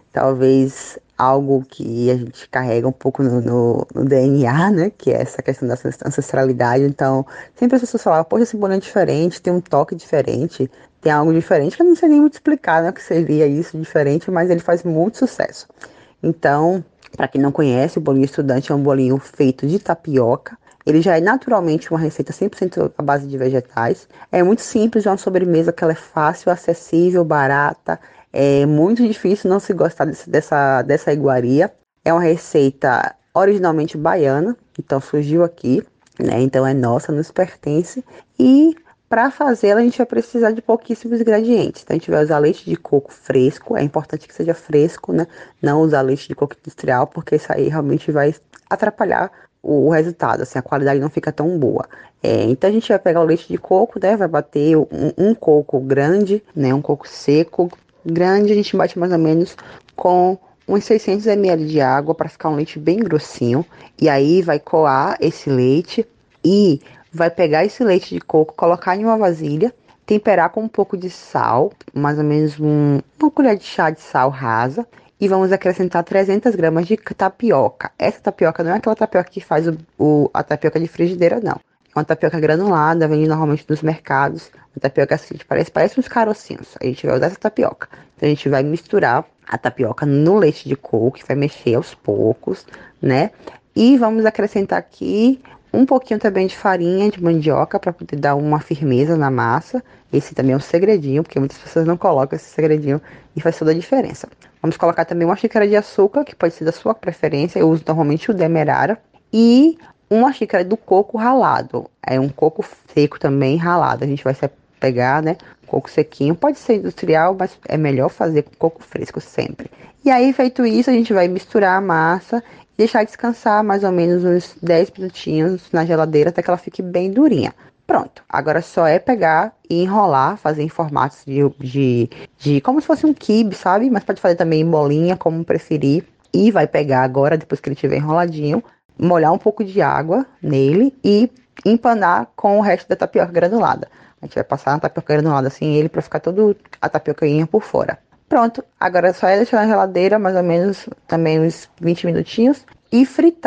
talvez algo que a gente carrega um pouco no, no, no D N A, né? Que é essa questão da ancestralidade. Então, sempre as pessoas falavam, poxa, esse bolinho é diferente, tem um toque diferente, tem algo diferente, que eu não sei nem muito explicar, né, o que seria isso diferente, mas ele faz muito sucesso. Então, para quem não conhece, o bolinho estudante é um bolinho feito de tapioca. Ele já é naturalmente uma receita cem por cento à base de vegetais. É muito simples, é uma sobremesa que ela é fácil, acessível, barata. É muito difícil não se gostar desse, dessa, dessa iguaria. É uma receita originalmente baiana, então surgiu aqui, né, então é nossa, nos pertence. E para fazê-la, a gente vai precisar de pouquíssimos ingredientes. Então, a gente vai usar leite de coco fresco. É importante que seja fresco, né? Não usar leite de coco industrial, porque isso aí realmente vai atrapalhar o, o resultado. Assim, a qualidade não fica tão boa. É, então, a gente vai pegar o leite de coco, né? Vai bater um, um coco grande, né? Um coco seco grande. A gente bate mais ou menos com uns seiscentos mililitros de água para ficar um leite bem grossinho. E aí, vai coar esse leite e vai pegar esse leite de coco, colocar em uma vasilha, temperar com um pouco de sal, mais ou menos um, uma colher de chá de sal rasa, e vamos acrescentar trezentas gramas de tapioca. Essa tapioca não é aquela tapioca que faz o, o, a tapioca de frigideira, não. É uma tapioca granulada, vende normalmente nos mercados. Uma tapioca assim, que parece, parece uns carocinhos. A gente vai usar essa tapioca. Então a gente vai misturar a tapioca no leite de coco, que vai mexer aos poucos, né? E vamos acrescentar aqui um pouquinho também de farinha de mandioca para poder dar uma firmeza na massa. Esse também é um segredinho, porque muitas pessoas não colocam esse segredinho e faz toda a diferença. Vamos colocar também uma xícara de açúcar, que pode ser da sua preferência. Eu uso normalmente o demerara. E uma xícara do coco ralado. É um coco seco também ralado. A gente vai pegar, né, coco sequinho. Pode ser industrial, mas é melhor fazer com coco fresco sempre. E aí, feito isso, a gente vai misturar a massa e deixar descansar mais ou menos uns dez minutinhos na geladeira até que ela fique bem durinha. Pronto, agora só é pegar e enrolar, fazer em formatos de, de, de como se fosse um quibe, sabe? Mas pode fazer também em bolinha, como preferir. E vai pegar agora, depois que ele estiver enroladinho, molhar um pouco de água nele e empanar com o resto da tapioca granulada. A gente vai passar a tapioca granulada assim ele para ficar toda a tapiocainha por fora. Pronto, agora é só deixar na geladeira mais ou menos também uns vinte minutinhos e fritar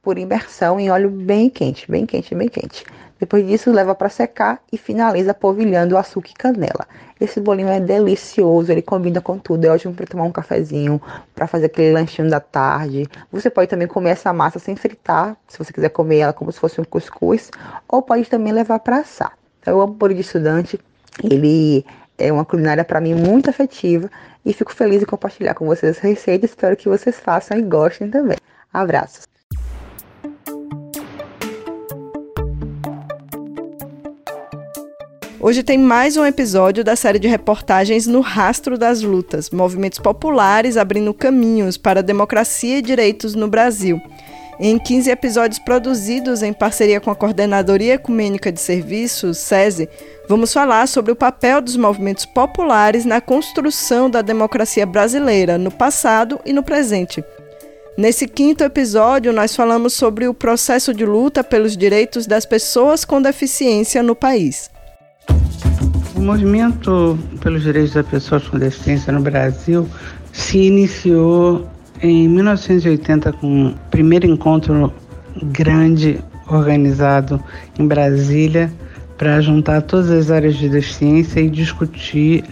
por imersão em óleo bem quente, bem quente, bem quente. Depois disso, leva para secar e finaliza polvilhando açúcar e canela. Esse bolinho é delicioso, ele combina com tudo, é ótimo para tomar um cafezinho, para fazer aquele lanchinho da tarde. Você pode também comer essa massa sem fritar, se você quiser comer ela como se fosse um cuscuz, ou pode também levar para assar. Eu amo bolo de estudante, ele é uma culinária para mim muito afetiva e fico feliz em compartilhar com vocês essa receita. Espero que vocês façam e gostem também. Abraços! Hoje tem mais um episódio da série de reportagens No Rastro das Lutas, movimentos populares abrindo caminhos para a democracia e direitos no Brasil. Em quinze episódios produzidos em parceria com a Coordenadoria Ecumênica de Serviços, SESI, vamos falar sobre o papel dos movimentos populares na construção da democracia brasileira, no passado e no presente. Nesse quinto episódio, nós falamos sobre o processo de luta pelos direitos das pessoas com deficiência no país. O movimento pelos direitos das pessoas com deficiência no Brasil se iniciou em mil novecentos e oitenta com o primeiro encontro grande organizado em Brasília para juntar todas as áreas de deficiência e discutir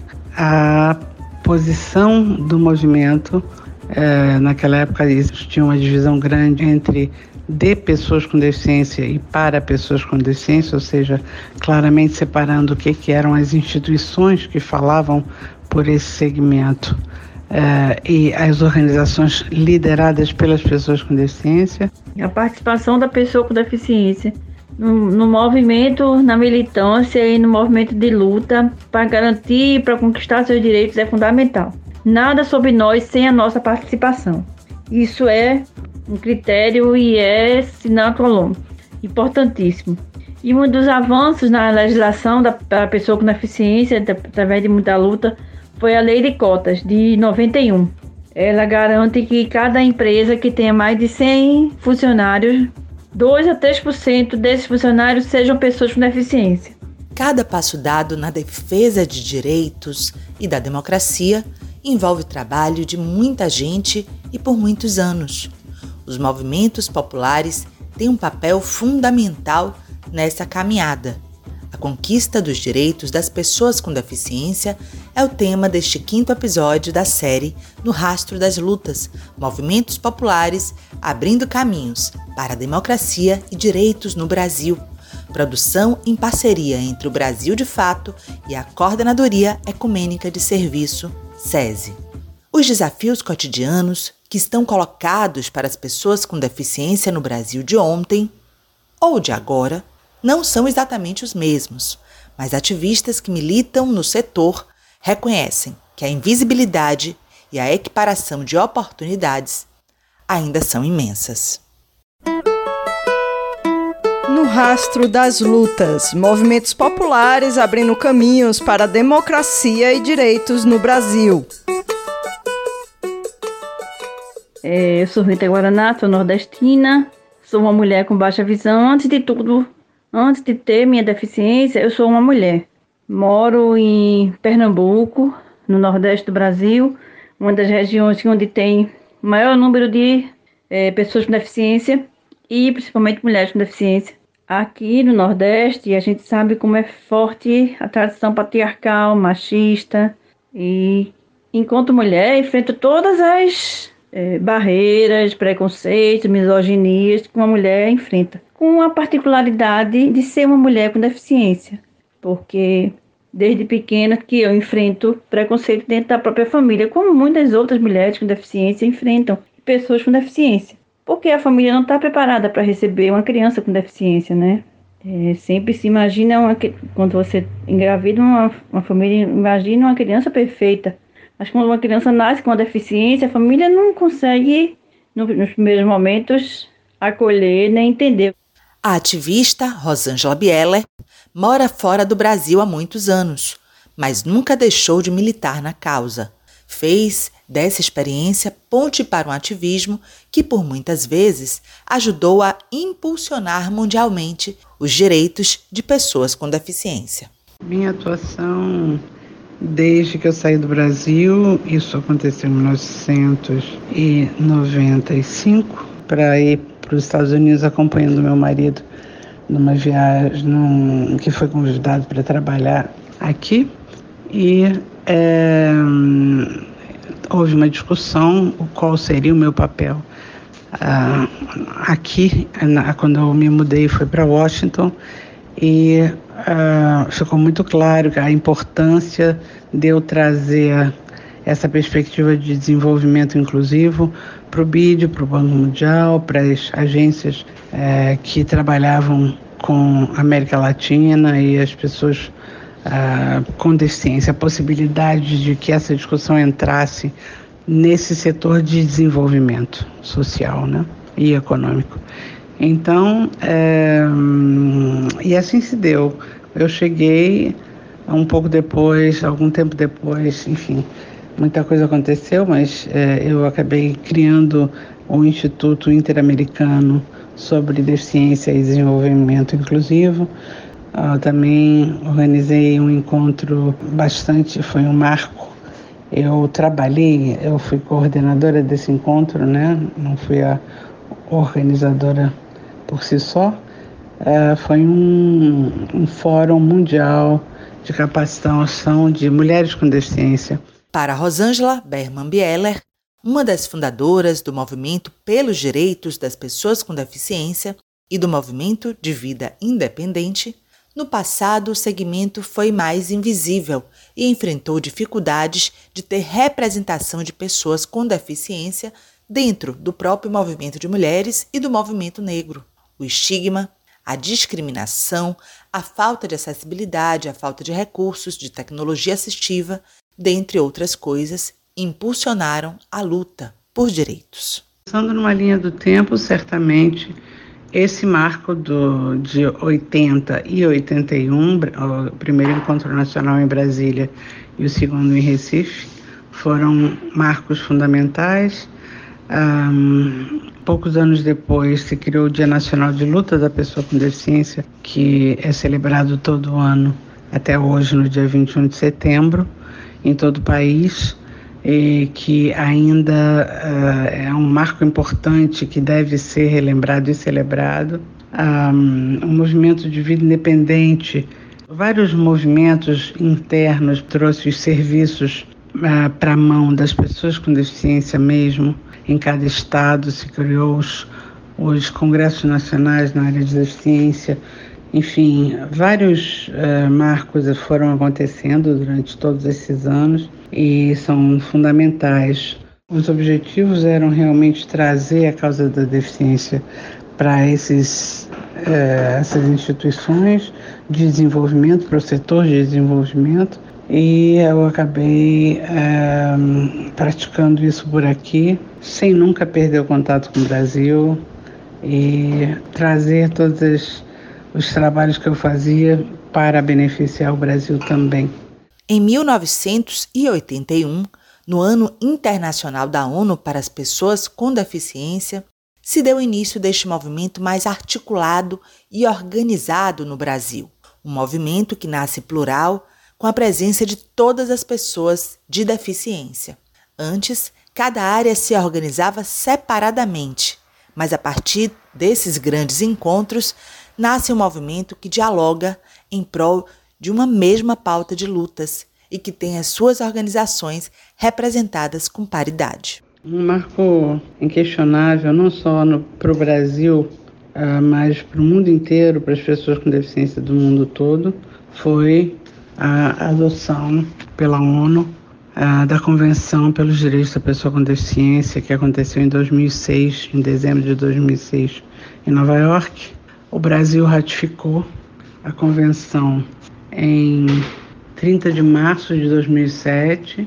a posição do movimento. É, naquela época existia uma divisão grande entre de pessoas com deficiência e para pessoas com deficiência, ou seja, claramente separando o que, que eram as instituições que falavam por esse segmento uh, e as organizações lideradas pelas pessoas com deficiência. A participação da pessoa com deficiência no, no movimento, na militância e no movimento de luta para garantir e para conquistar seus direitos é fundamental. Nada sobre nós sem a nossa participação. Isso é um critério e é sine qua non, importantíssimo. E um dos avanços na legislação da, da pessoa com deficiência, através de muita luta, foi a Lei de Cotas, de noventa e um. Ela garante que cada empresa que tenha mais de cem funcionários, dois a três por cento desses funcionários sejam pessoas com deficiência. Cada passo dado na defesa de direitos e da democracia envolve o trabalho de muita gente e por muitos anos. Os movimentos populares têm um papel fundamental nessa caminhada. A conquista dos direitos das pessoas com deficiência é o tema deste quinto episódio da série No Rastro das Lutas, movimentos populares abrindo caminhos para a democracia e direitos no Brasil. Produção em parceria entre o Brasil de Fato e a Coordenadoria Ecumênica de Serviço, SESI. Os desafios cotidianos que estão colocados para as pessoas com deficiência no Brasil de ontem ou de agora não são exatamente os mesmos, mas ativistas que militam no setor reconhecem que a invisibilidade e a equiparação de oportunidades ainda são imensas. No Rastro das Lutas, movimentos populares abrindo caminhos para a democracia e direitos no Brasil. É, eu sou Rita Guaraná, sou nordestina, sou uma mulher com baixa visão. Antes de tudo, antes de ter minha deficiência, eu sou uma mulher. Moro em Pernambuco, no nordeste do Brasil, uma das regiões onde tem o maior número de é, pessoas com deficiência e principalmente mulheres com deficiência. Aqui no Nordeste, a gente sabe como é forte a tradição patriarcal, machista, e enquanto mulher, enfrento todas as é, barreiras, preconceitos, misoginias que uma mulher enfrenta, com a particularidade de ser uma mulher com deficiência, porque desde pequena que eu enfrento preconceito dentro da própria família, como muitas outras mulheres com deficiência enfrentam pessoas com deficiência. Porque a família não está preparada para receber uma criança com deficiência, né? É, sempre se imagina, uma, quando você engravida uma, uma família, imagina uma criança perfeita. Mas quando uma criança nasce com uma deficiência, a família não consegue, no, nos primeiros momentos, acolher nem entender. A ativista Rosângela Bieler mora fora do Brasil há muitos anos, mas nunca deixou de militar na causa. Fez dessa experiência ponte para um ativismo que, por muitas vezes, ajudou a impulsionar mundialmente os direitos de pessoas com deficiência. Minha atuação, desde que eu saí do Brasil, isso aconteceu em mil novecentos e noventa e cinco, para ir para os Estados Unidos acompanhando meu marido numa viagem num, que foi convidado para trabalhar aqui. E é, houve uma discussão o qual seria o meu papel uh, aqui, na, quando eu me mudei, fui para Washington, e uh, ficou muito claro a importância de eu trazer essa perspectiva de desenvolvimento inclusivo para o B I D, para o Banco Mundial, para as agências uh, que trabalhavam com a América Latina e as pessoas uh, com deficiência, a possibilidade de que essa discussão entrasse nesse setor de desenvolvimento social, né, e econômico. Então, é, e assim se deu. Eu cheguei um pouco depois, algum tempo depois, enfim, muita coisa aconteceu, mas é, eu acabei criando o Instituto Interamericano sobre Deficiência e Desenvolvimento Inclusivo. Eu também organizei um encontro bastante, foi um marco. Eu trabalhei, eu fui coordenadora desse encontro, né? Não fui a organizadora por si só. É, foi um, um fórum mundial de capacitação de mulheres com deficiência. Para Rosângela Berman Bieler, uma das fundadoras do Movimento pelos Direitos das Pessoas com Deficiência e do Movimento de Vida Independente, no passado o segmento foi mais invisível e enfrentou dificuldades de ter representação de pessoas com deficiência dentro do próprio movimento de mulheres e do movimento negro. O estigma, a discriminação, a falta de acessibilidade, a falta de recursos, de tecnologia assistiva, dentre outras coisas, impulsionaram a luta por direitos. Pensando numa linha do tempo, certamente esse marco do, de oitenta e oitenta e um, o primeiro encontro nacional em Brasília e o segundo em Recife, foram marcos fundamentais. Um, poucos anos depois se criou o Dia Nacional de Luta da Pessoa com Deficiência, que é celebrado todo ano até hoje, no dia vinte e um de setembro, em todo o país, e que ainda uh, é um marco importante que deve ser relembrado e celebrado. Um, um movimento de vida independente, vários movimentos internos trouxe os serviços uh, para a mão das pessoas com deficiência mesmo. Em cada estado se criou os, os congressos nacionais na área de deficiência. Enfim, vários uh, marcos foram acontecendo durante todos esses anos e são fundamentais. Os objetivos eram realmente trazer a causa da deficiência para esses, uh, essas instituições de desenvolvimento, para o setor de desenvolvimento, e eu acabei uh, praticando isso por aqui, sem nunca perder o contato com o Brasil e trazer todas as os trabalhos que eu fazia para beneficiar o Brasil também. Em mil novecentos e oitenta e um, no Ano Internacional da ONU para as Pessoas com Deficiência, se deu início deste movimento mais articulado e organizado no Brasil. Um movimento que nasce plural, com a presença de todas as pessoas de deficiência. Antes, cada área se organizava separadamente, mas a partir desses grandes encontros, nasce um movimento que dialoga em prol de uma mesma pauta de lutas e que tem as suas organizações representadas com paridade. Um marco inquestionável, não só para o Brasil, uh, mas para o mundo inteiro, para as pessoas com deficiência do mundo todo, foi a adoção pela ONU uh, da Convenção pelos Direitos da Pessoa com Deficiência, que aconteceu em dois mil e seis, em dezembro de dois mil e seis, em Nova York. O Brasil ratificou a convenção em trinta de março de dois mil e sete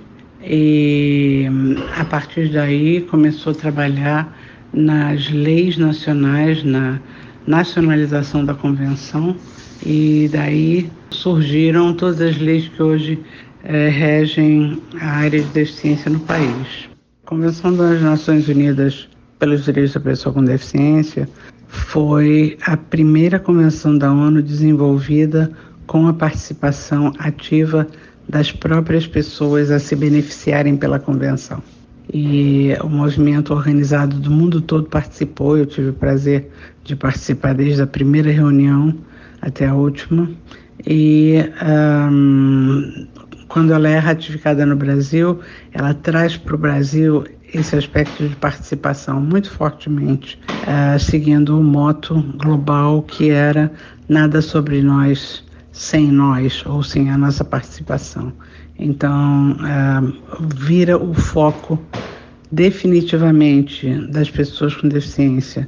e, a partir daí, começou a trabalhar nas leis nacionais, na nacionalização da convenção, e daí surgiram todas as leis que hoje eh, regem a área de deficiência no país. A Convenção das Nações Unidas pelos Direitos da Pessoa com Deficiência foi a primeira convenção da ONU desenvolvida com a participação ativa das próprias pessoas a se beneficiarem pela convenção. e o movimento organizado do mundo todo participou. Eu tive o prazer de participar desde a primeira reunião até a última. E um, quando ela é ratificada no Brasil, ela traz para o Brasil esse aspecto de participação muito fortemente, uh, seguindo o moto global que era nada sobre nós sem nós ou sem a nossa participação. Então, uh, vira o foco definitivamente das pessoas com deficiência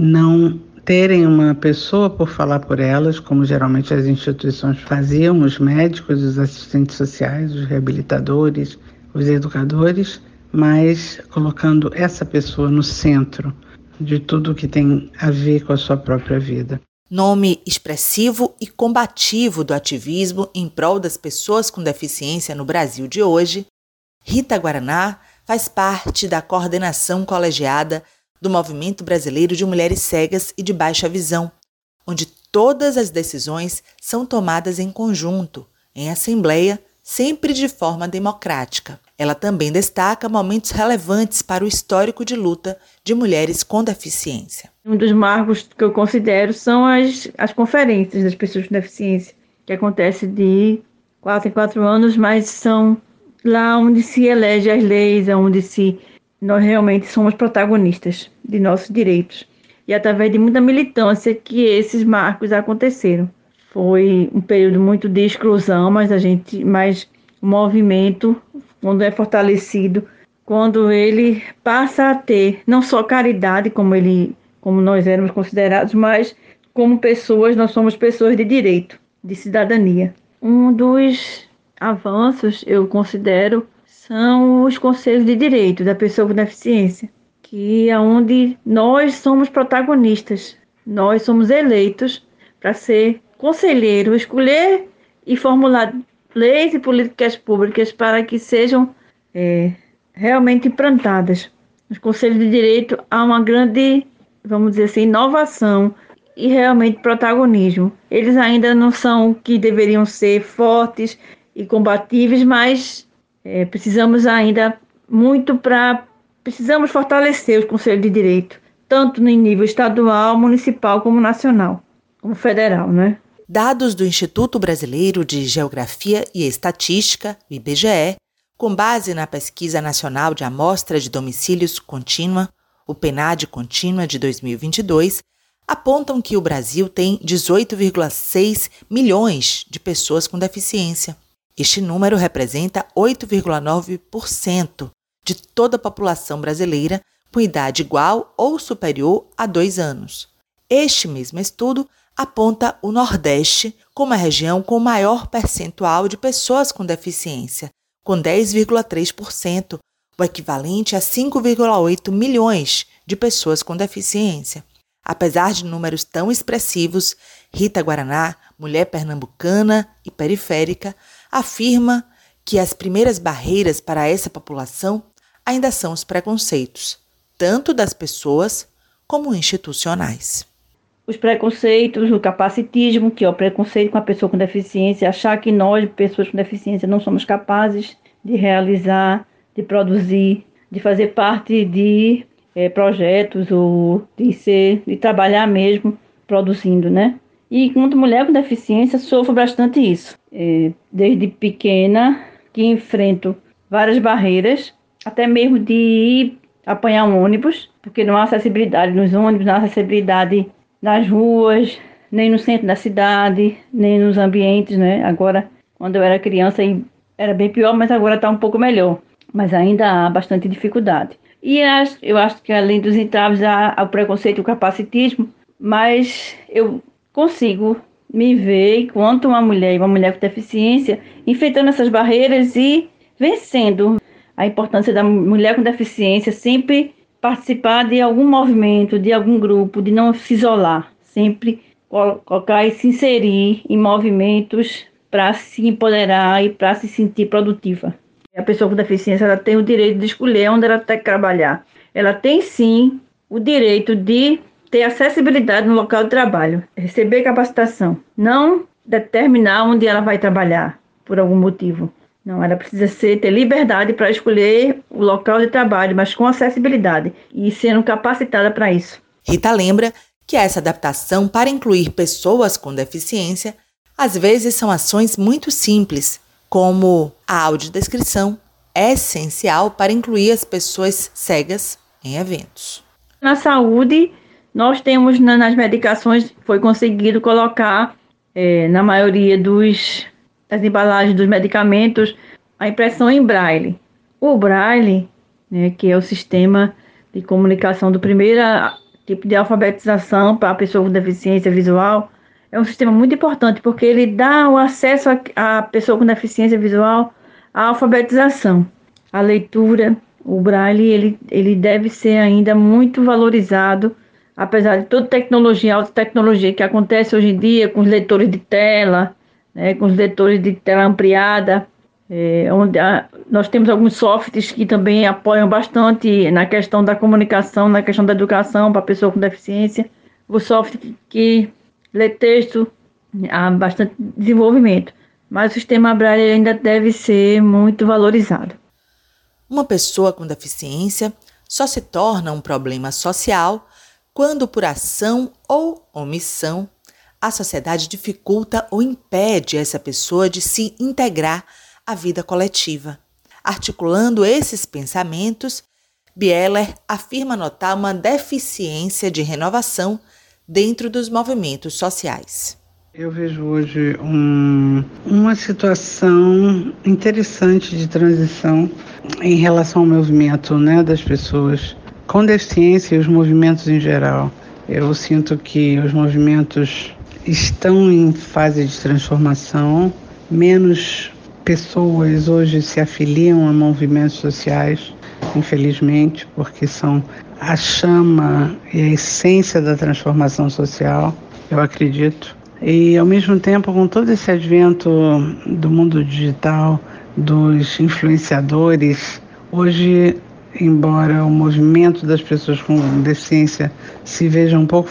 não terem uma pessoa por falar por elas, como geralmente as instituições faziam, os médicos, os assistentes sociais, os reabilitadores, os educadores, mas colocando essa pessoa no centro de tudo que tem a ver com a sua própria vida. Nome expressivo e combativo do ativismo em prol das pessoas com deficiência no Brasil de hoje, Rita Guaraná faz parte da coordenação colegiada do Movimento Brasileiro de Mulheres Cegas e de Baixa Visão, onde todas as decisões são tomadas em conjunto, em assembleia, sempre de forma democrática. Ela também destaca momentos relevantes para o histórico de luta de mulheres com deficiência. Um dos marcos que eu considero são as, as conferências das pessoas com deficiência, que acontece de quatro em quatro anos, mas são lá onde se elege as leis, onde se, nós realmente somos protagonistas de nossos direitos. E através de muita militância que esses marcos aconteceram. Foi um período muito de exclusão, mas a gente, mas o movimento, quando é fortalecido, quando ele passa a ter não só caridade, como ele, como nós éramos considerados, mas como pessoas, nós somos pessoas de direito, de cidadania. Um dos avanços, eu considero, são os conselhos de direito da pessoa com deficiência, que é onde nós somos protagonistas, nós somos eleitos para ser conselheiro, escolher e formular leis e políticas públicas para que sejam é, realmente implantadas. Nos conselhos de direito há uma grande, vamos dizer assim, inovação e realmente protagonismo. Eles ainda não são o que deveriam ser fortes e combatíveis, mas é, precisamos ainda muito para... Precisamos fortalecer os conselhos de direito, tanto no nível estadual, municipal, como nacional, como federal, né? Dados do Instituto Brasileiro de Geografia e Estatística, o I B G E, com base na Pesquisa Nacional de Amostra de Domicílios Contínua, o PNAD Contínua de dois mil e vinte e dois, apontam que o Brasil tem dezoito vírgula seis milhões de pessoas com deficiência. Este número representa oito vírgula nove por cento de toda a população brasileira com idade igual ou superior a dois anos. Este mesmo estudo aponta o Nordeste como a região com maior percentual de pessoas com deficiência, com dez vírgula três por cento, o equivalente a cinco vírgula oito milhões de pessoas com deficiência. Apesar de números tão expressivos, Rita Guaraná, mulher pernambucana e periférica, afirma que as primeiras barreiras para essa população ainda são os preconceitos, tanto das pessoas como institucionais. Os preconceitos, o capacitismo, que é o preconceito com a pessoa com deficiência, achar que nós, pessoas com deficiência, não somos capazes de realizar, de produzir, de fazer parte de é, projetos ou de ser, de trabalhar mesmo produzindo, né? E enquanto mulher com deficiência, sofro bastante isso. É, desde pequena, que enfrento várias barreiras, até mesmo de ir apanhar um ônibus, porque não há acessibilidade nos ônibus, não há acessibilidade nas ruas, nem no centro da cidade, nem nos ambientes, né? Agora, quando eu era criança, era bem pior, mas agora está um pouco melhor. Mas ainda há bastante dificuldade. E eu acho que além dos entraves, há o preconceito e o capacitismo, mas eu consigo me ver enquanto uma mulher e uma mulher com deficiência, enfrentando essas barreiras e vencendo. A importância da mulher com deficiência sempre participar de algum movimento, de algum grupo, de não se isolar, sempre colocar e se inserir em movimentos para se empoderar e para se sentir produtiva. A pessoa com deficiência ela tem o direito de escolher onde ela tem que trabalhar. Ela tem sim o direito de ter acessibilidade no local de trabalho, receber capacitação, não determinar onde ela vai trabalhar por algum motivo. Não, ela precisa ser, ter liberdade para escolher o local de trabalho, mas com acessibilidade e sendo capacitada para isso. Rita lembra que essa adaptação para incluir pessoas com deficiência às vezes são ações muito simples, como a audiodescrição é essencial para incluir as pessoas cegas em eventos. Na saúde, nós temos nas medicações, foi conseguido colocar é, na maioria dos, das embalagens dos medicamentos a impressão em braille. O braille, né, que é o sistema de comunicação do primeiro tipo de alfabetização para a pessoa com deficiência visual, é um sistema muito importante porque ele dá o acesso à pessoa com deficiência visual à alfabetização, à leitura. O braille ele, ele deve ser ainda muito valorizado, apesar de toda tecnologia, alta tecnologia que acontece hoje em dia com os leitores de tela, né, com os leitores de tela ampliada, é, onde a, nós temos alguns softwares que também apoiam bastante na questão da comunicação, na questão da educação para a pessoa com deficiência. O software que, que lê texto, há bastante desenvolvimento, mas o sistema braille ainda deve ser muito valorizado. Uma pessoa com deficiência só se torna um problema social quando, por ação ou omissão, a sociedade dificulta ou impede essa pessoa de se integrar à vida coletiva. Articulando esses pensamentos, Bieler afirma notar uma deficiência de renovação dentro dos movimentos sociais. Eu vejo hoje um, uma situação interessante de transição em relação ao movimento, né, das pessoas com deficiência e os movimentos em geral. Eu sinto que os movimentos estão em fase de transformação, menos pessoas hoje se afiliam a movimentos sociais, infelizmente, porque são a chama e a essência da transformação social, eu acredito. E, ao mesmo tempo, com todo esse advento do mundo digital, dos influenciadores, hoje, embora o movimento das pessoas com deficiência se veja um pouco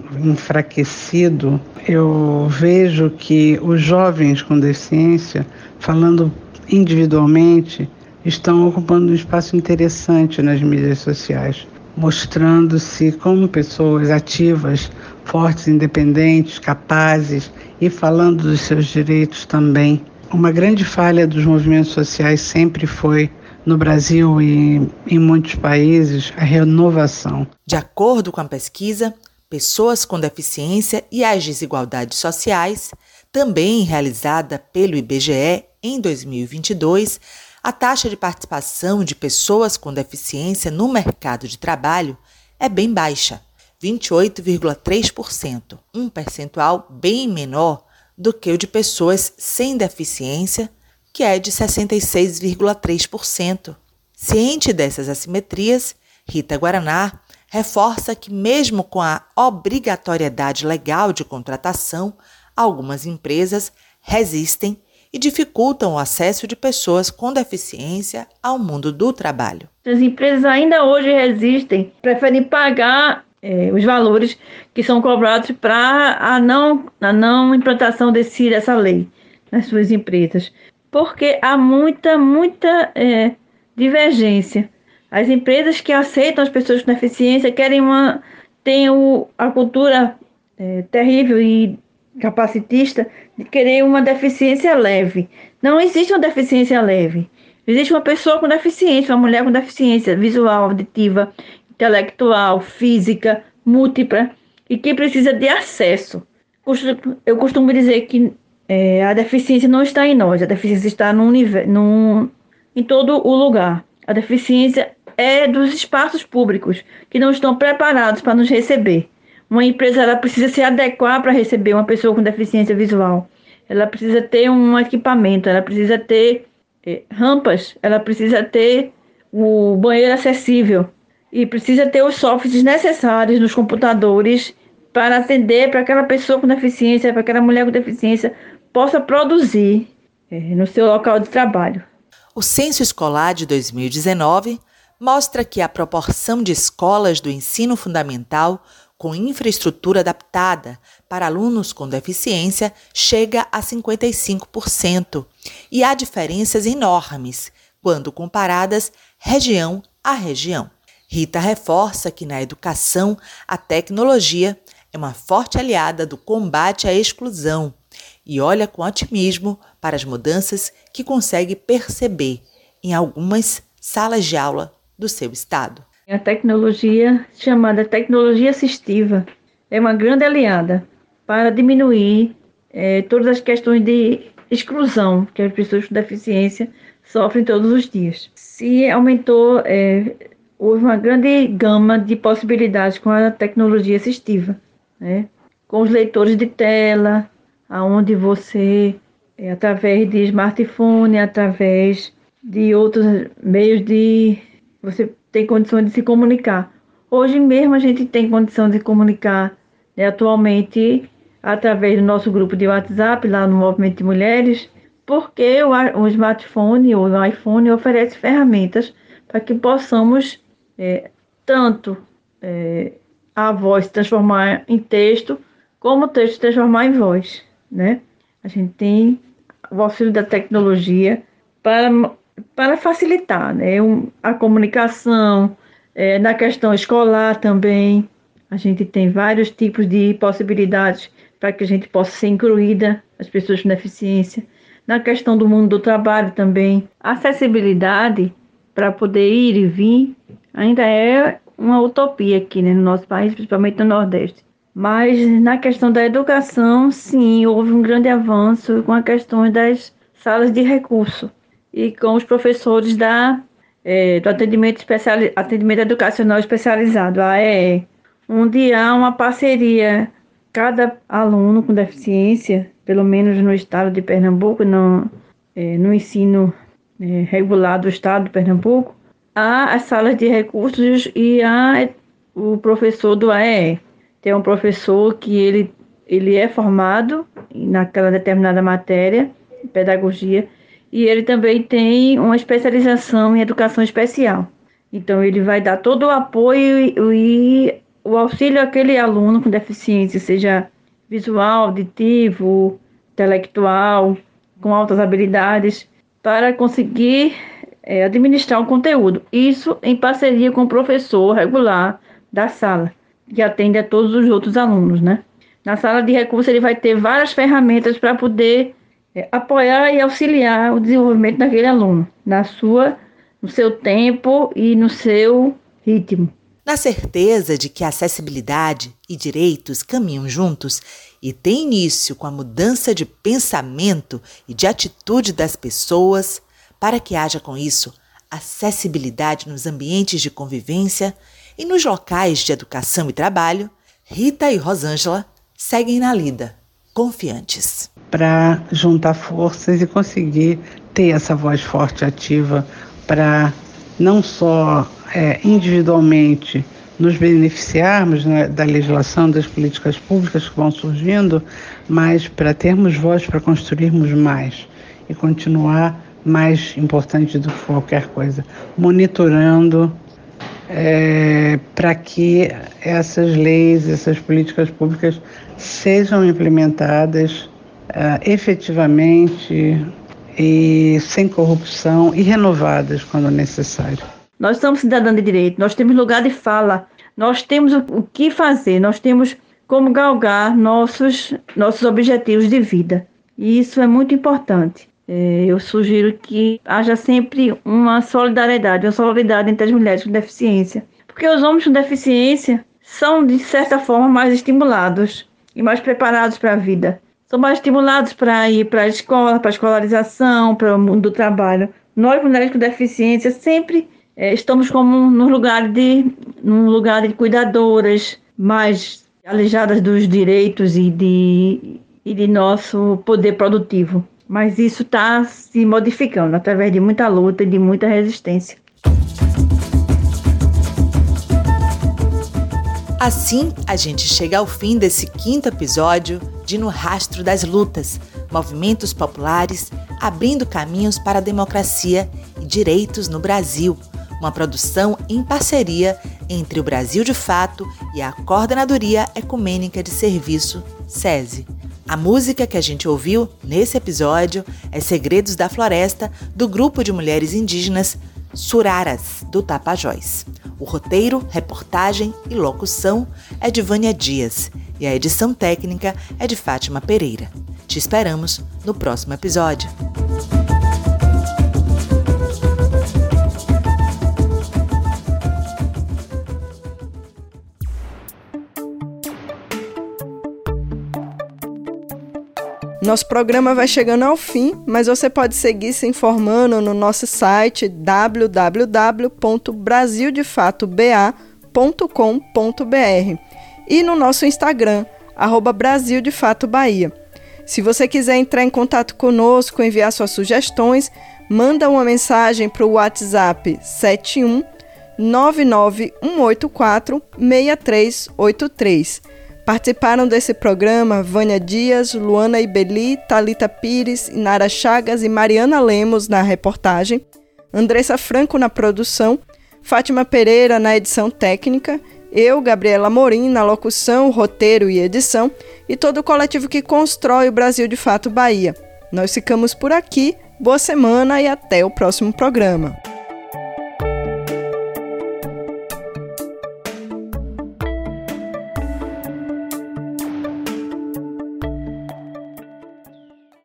enfraquecido, eu vejo que os jovens com deficiência, falando individualmente, estão ocupando um espaço interessante nas mídias sociais, mostrando-se como pessoas ativas, fortes, independentes, capazes e falando dos seus direitos também. Uma grande falha dos movimentos sociais sempre foi, no Brasil e em muitos países, a renovação. De acordo com a pesquisa, pessoas com deficiência e as desigualdades sociais, também realizada pelo I B G E em dois mil e vinte e dois, a taxa de participação de pessoas com deficiência no mercado de trabalho é bem baixa, vinte e oito vírgula três por cento, um percentual bem menor do que o de pessoas sem deficiência, que é de sessenta e seis vírgula três por cento. Ciente dessas assimetrias, Rita Guaraná reforça que, mesmo com a obrigatoriedade legal de contratação, algumas empresas resistem e dificultam o acesso de pessoas com deficiência ao mundo do trabalho. As empresas ainda hoje resistem, preferem pagar eh, os valores que são cobrados para a não, a não implantação desse, dessa lei nas suas empresas, porque há muita, muita eh, divergência. As empresas que aceitam as pessoas com deficiência querem uma, têm o, a cultura eh, terrível e capacitista de querer uma deficiência leve. Não existe uma deficiência leve. Existe uma pessoa com deficiência, uma mulher com deficiência visual, auditiva, intelectual, física, múltipla e que precisa de acesso. Eu costumo dizer que é, a deficiência não está em nós, a deficiência está no universo, no, em todo o lugar. A deficiência é dos espaços públicos que não estão preparados para nos receber. Uma empresa ela precisa se adequar para receber uma pessoa com deficiência visual. Ela precisa ter um equipamento, ela precisa ter eh, rampas, ela precisa ter o banheiro acessível e precisa ter os softwares necessários nos computadores para atender para aquela pessoa com deficiência, para aquela mulher com deficiência possa produzir eh, no seu local de trabalho. O Censo Escolar de dois mil e dezenove mostra que a proporção de escolas do ensino fundamental com infraestrutura adaptada para alunos com deficiência, chega a cinquenta e cinco por cento. E há diferenças enormes quando comparadas região a região. Rita reforça que na educação a tecnologia é uma forte aliada do combate à exclusão e olha com otimismo para as mudanças que consegue perceber em algumas salas de aula do seu estado. A tecnologia, chamada tecnologia assistiva, é uma grande aliada para diminuir é, todas as questões de exclusão que as pessoas com deficiência sofrem todos os dias. Se aumentou, é, houve uma grande gama de possibilidades com a tecnologia assistiva, né? Com os leitores de tela, onde você, é, através de smartphone, através de outros meios de... você tem condições de se comunicar. Hoje mesmo a gente tem condição de comunicar, né, atualmente através do nosso grupo de WhatsApp, lá no Movimento de Mulheres, porque o, o smartphone ou o iPhone oferece ferramentas para que possamos é, tanto é, a voz transformar em texto, como o texto transformar em voz, né? A gente tem o auxílio da tecnologia para... para facilitar, né, um, a comunicação, é, na questão escolar também. A gente tem vários tipos de possibilidades para que a gente possa ser incluída, as pessoas com deficiência. Na questão do mundo do trabalho também. A acessibilidade para poder ir e vir ainda é uma utopia aqui, né, no nosso país, principalmente no Nordeste. Mas na questão da educação, sim, houve um grande avanço com a questão das salas de recurso e com os professores da, é, do atendimento, especial, atendimento educacional especializado, a A E E, onde há uma parceria. Cada aluno com deficiência, pelo menos no estado de Pernambuco, no, é, no ensino é, regular do estado de Pernambuco, há as salas de recursos e há o professor do A E E. Tem um professor que ele, ele é formado naquela determinada matéria, pedagogia, e ele também tem uma especialização em educação especial. Então, ele vai dar todo o apoio e, e o auxílio àquele aluno com deficiência, seja visual, auditivo, intelectual, com altas habilidades, para conseguir é, administrar o conteúdo. Isso em parceria com o professor regular da sala, que atende a todos os outros alunos, né? Na sala de recurso, ele vai ter várias ferramentas para poder é, apoiar e auxiliar o desenvolvimento daquele aluno, na sua, no seu tempo e no seu ritmo. Na certeza de que a acessibilidade e direitos caminham juntos e têm início com a mudança de pensamento e de atitude das pessoas, para que haja com isso acessibilidade nos ambientes de convivência e nos locais de educação e trabalho, Rita e Rosângela seguem na lida, confiantes. Para juntar forças e conseguir ter essa voz forte e ativa para não só é, individualmente nos beneficiarmos, né, da legislação, das políticas públicas que vão surgindo, mas para termos voz para construirmos mais e continuar mais importante do que qualquer coisa, monitorando é, para que essas leis, essas políticas públicas sejam implementadas é, efetivamente e sem corrupção e renovadas quando necessário. Nós somos cidadãos de direito, nós temos lugar de fala, nós temos o, o que fazer, nós temos como galgar nossos, nossos objetivos de vida. E isso é muito importante. É, eu sugiro que haja sempre uma solidariedade, uma solidariedade entre as mulheres com deficiência. Porque os homens com deficiência são, de certa forma, mais estimulados e mais preparados para a vida. São mais estimulados para ir para a escola, para a escolarização, para o mundo do trabalho. Nós, mulheres com deficiência, sempre é, estamos como num lugar de, num lugar de cuidadoras, mais alejadas dos direitos e de, e de nosso poder produtivo. Mas isso está se modificando através de muita luta e de muita resistência. Assim, a gente chega ao fim desse quinto episódio de No Rastro das Lutas, movimentos populares abrindo caminhos para a democracia e direitos no Brasil, uma produção em parceria entre o Brasil de Fato e a Coordenadoria Ecumênica de Serviço, SESI. A música que a gente ouviu nesse episódio é Segredos da Floresta, do grupo de mulheres indígenas Suraras, do Tapajós. O roteiro, reportagem e locução é de Vânia Dias e a edição técnica é de Fátima Pereira. Te esperamos no próximo episódio. Nosso programa vai chegando ao fim, mas você pode seguir se informando no nosso site w w w ponto brasil de fato b a ponto com ponto b r e no nosso Instagram, arroba Brasil de Fato Bahia. Se você quiser entrar em contato conosco, enviar suas sugestões, manda uma mensagem para o WhatsApp sete um nove nove um oito quatro seis três oito três. Participaram desse programa Vânia Dias, Luana Ibeli, Thalita Pires, Inara Chagas e Mariana Lemos na reportagem, Andressa Franco na produção, Fátima Pereira na edição técnica, eu, Gabriela Morim, na locução, roteiro e edição, e todo o coletivo que constrói o Brasil de Fato Bahia. Nós ficamos por aqui, boa semana e até o próximo programa.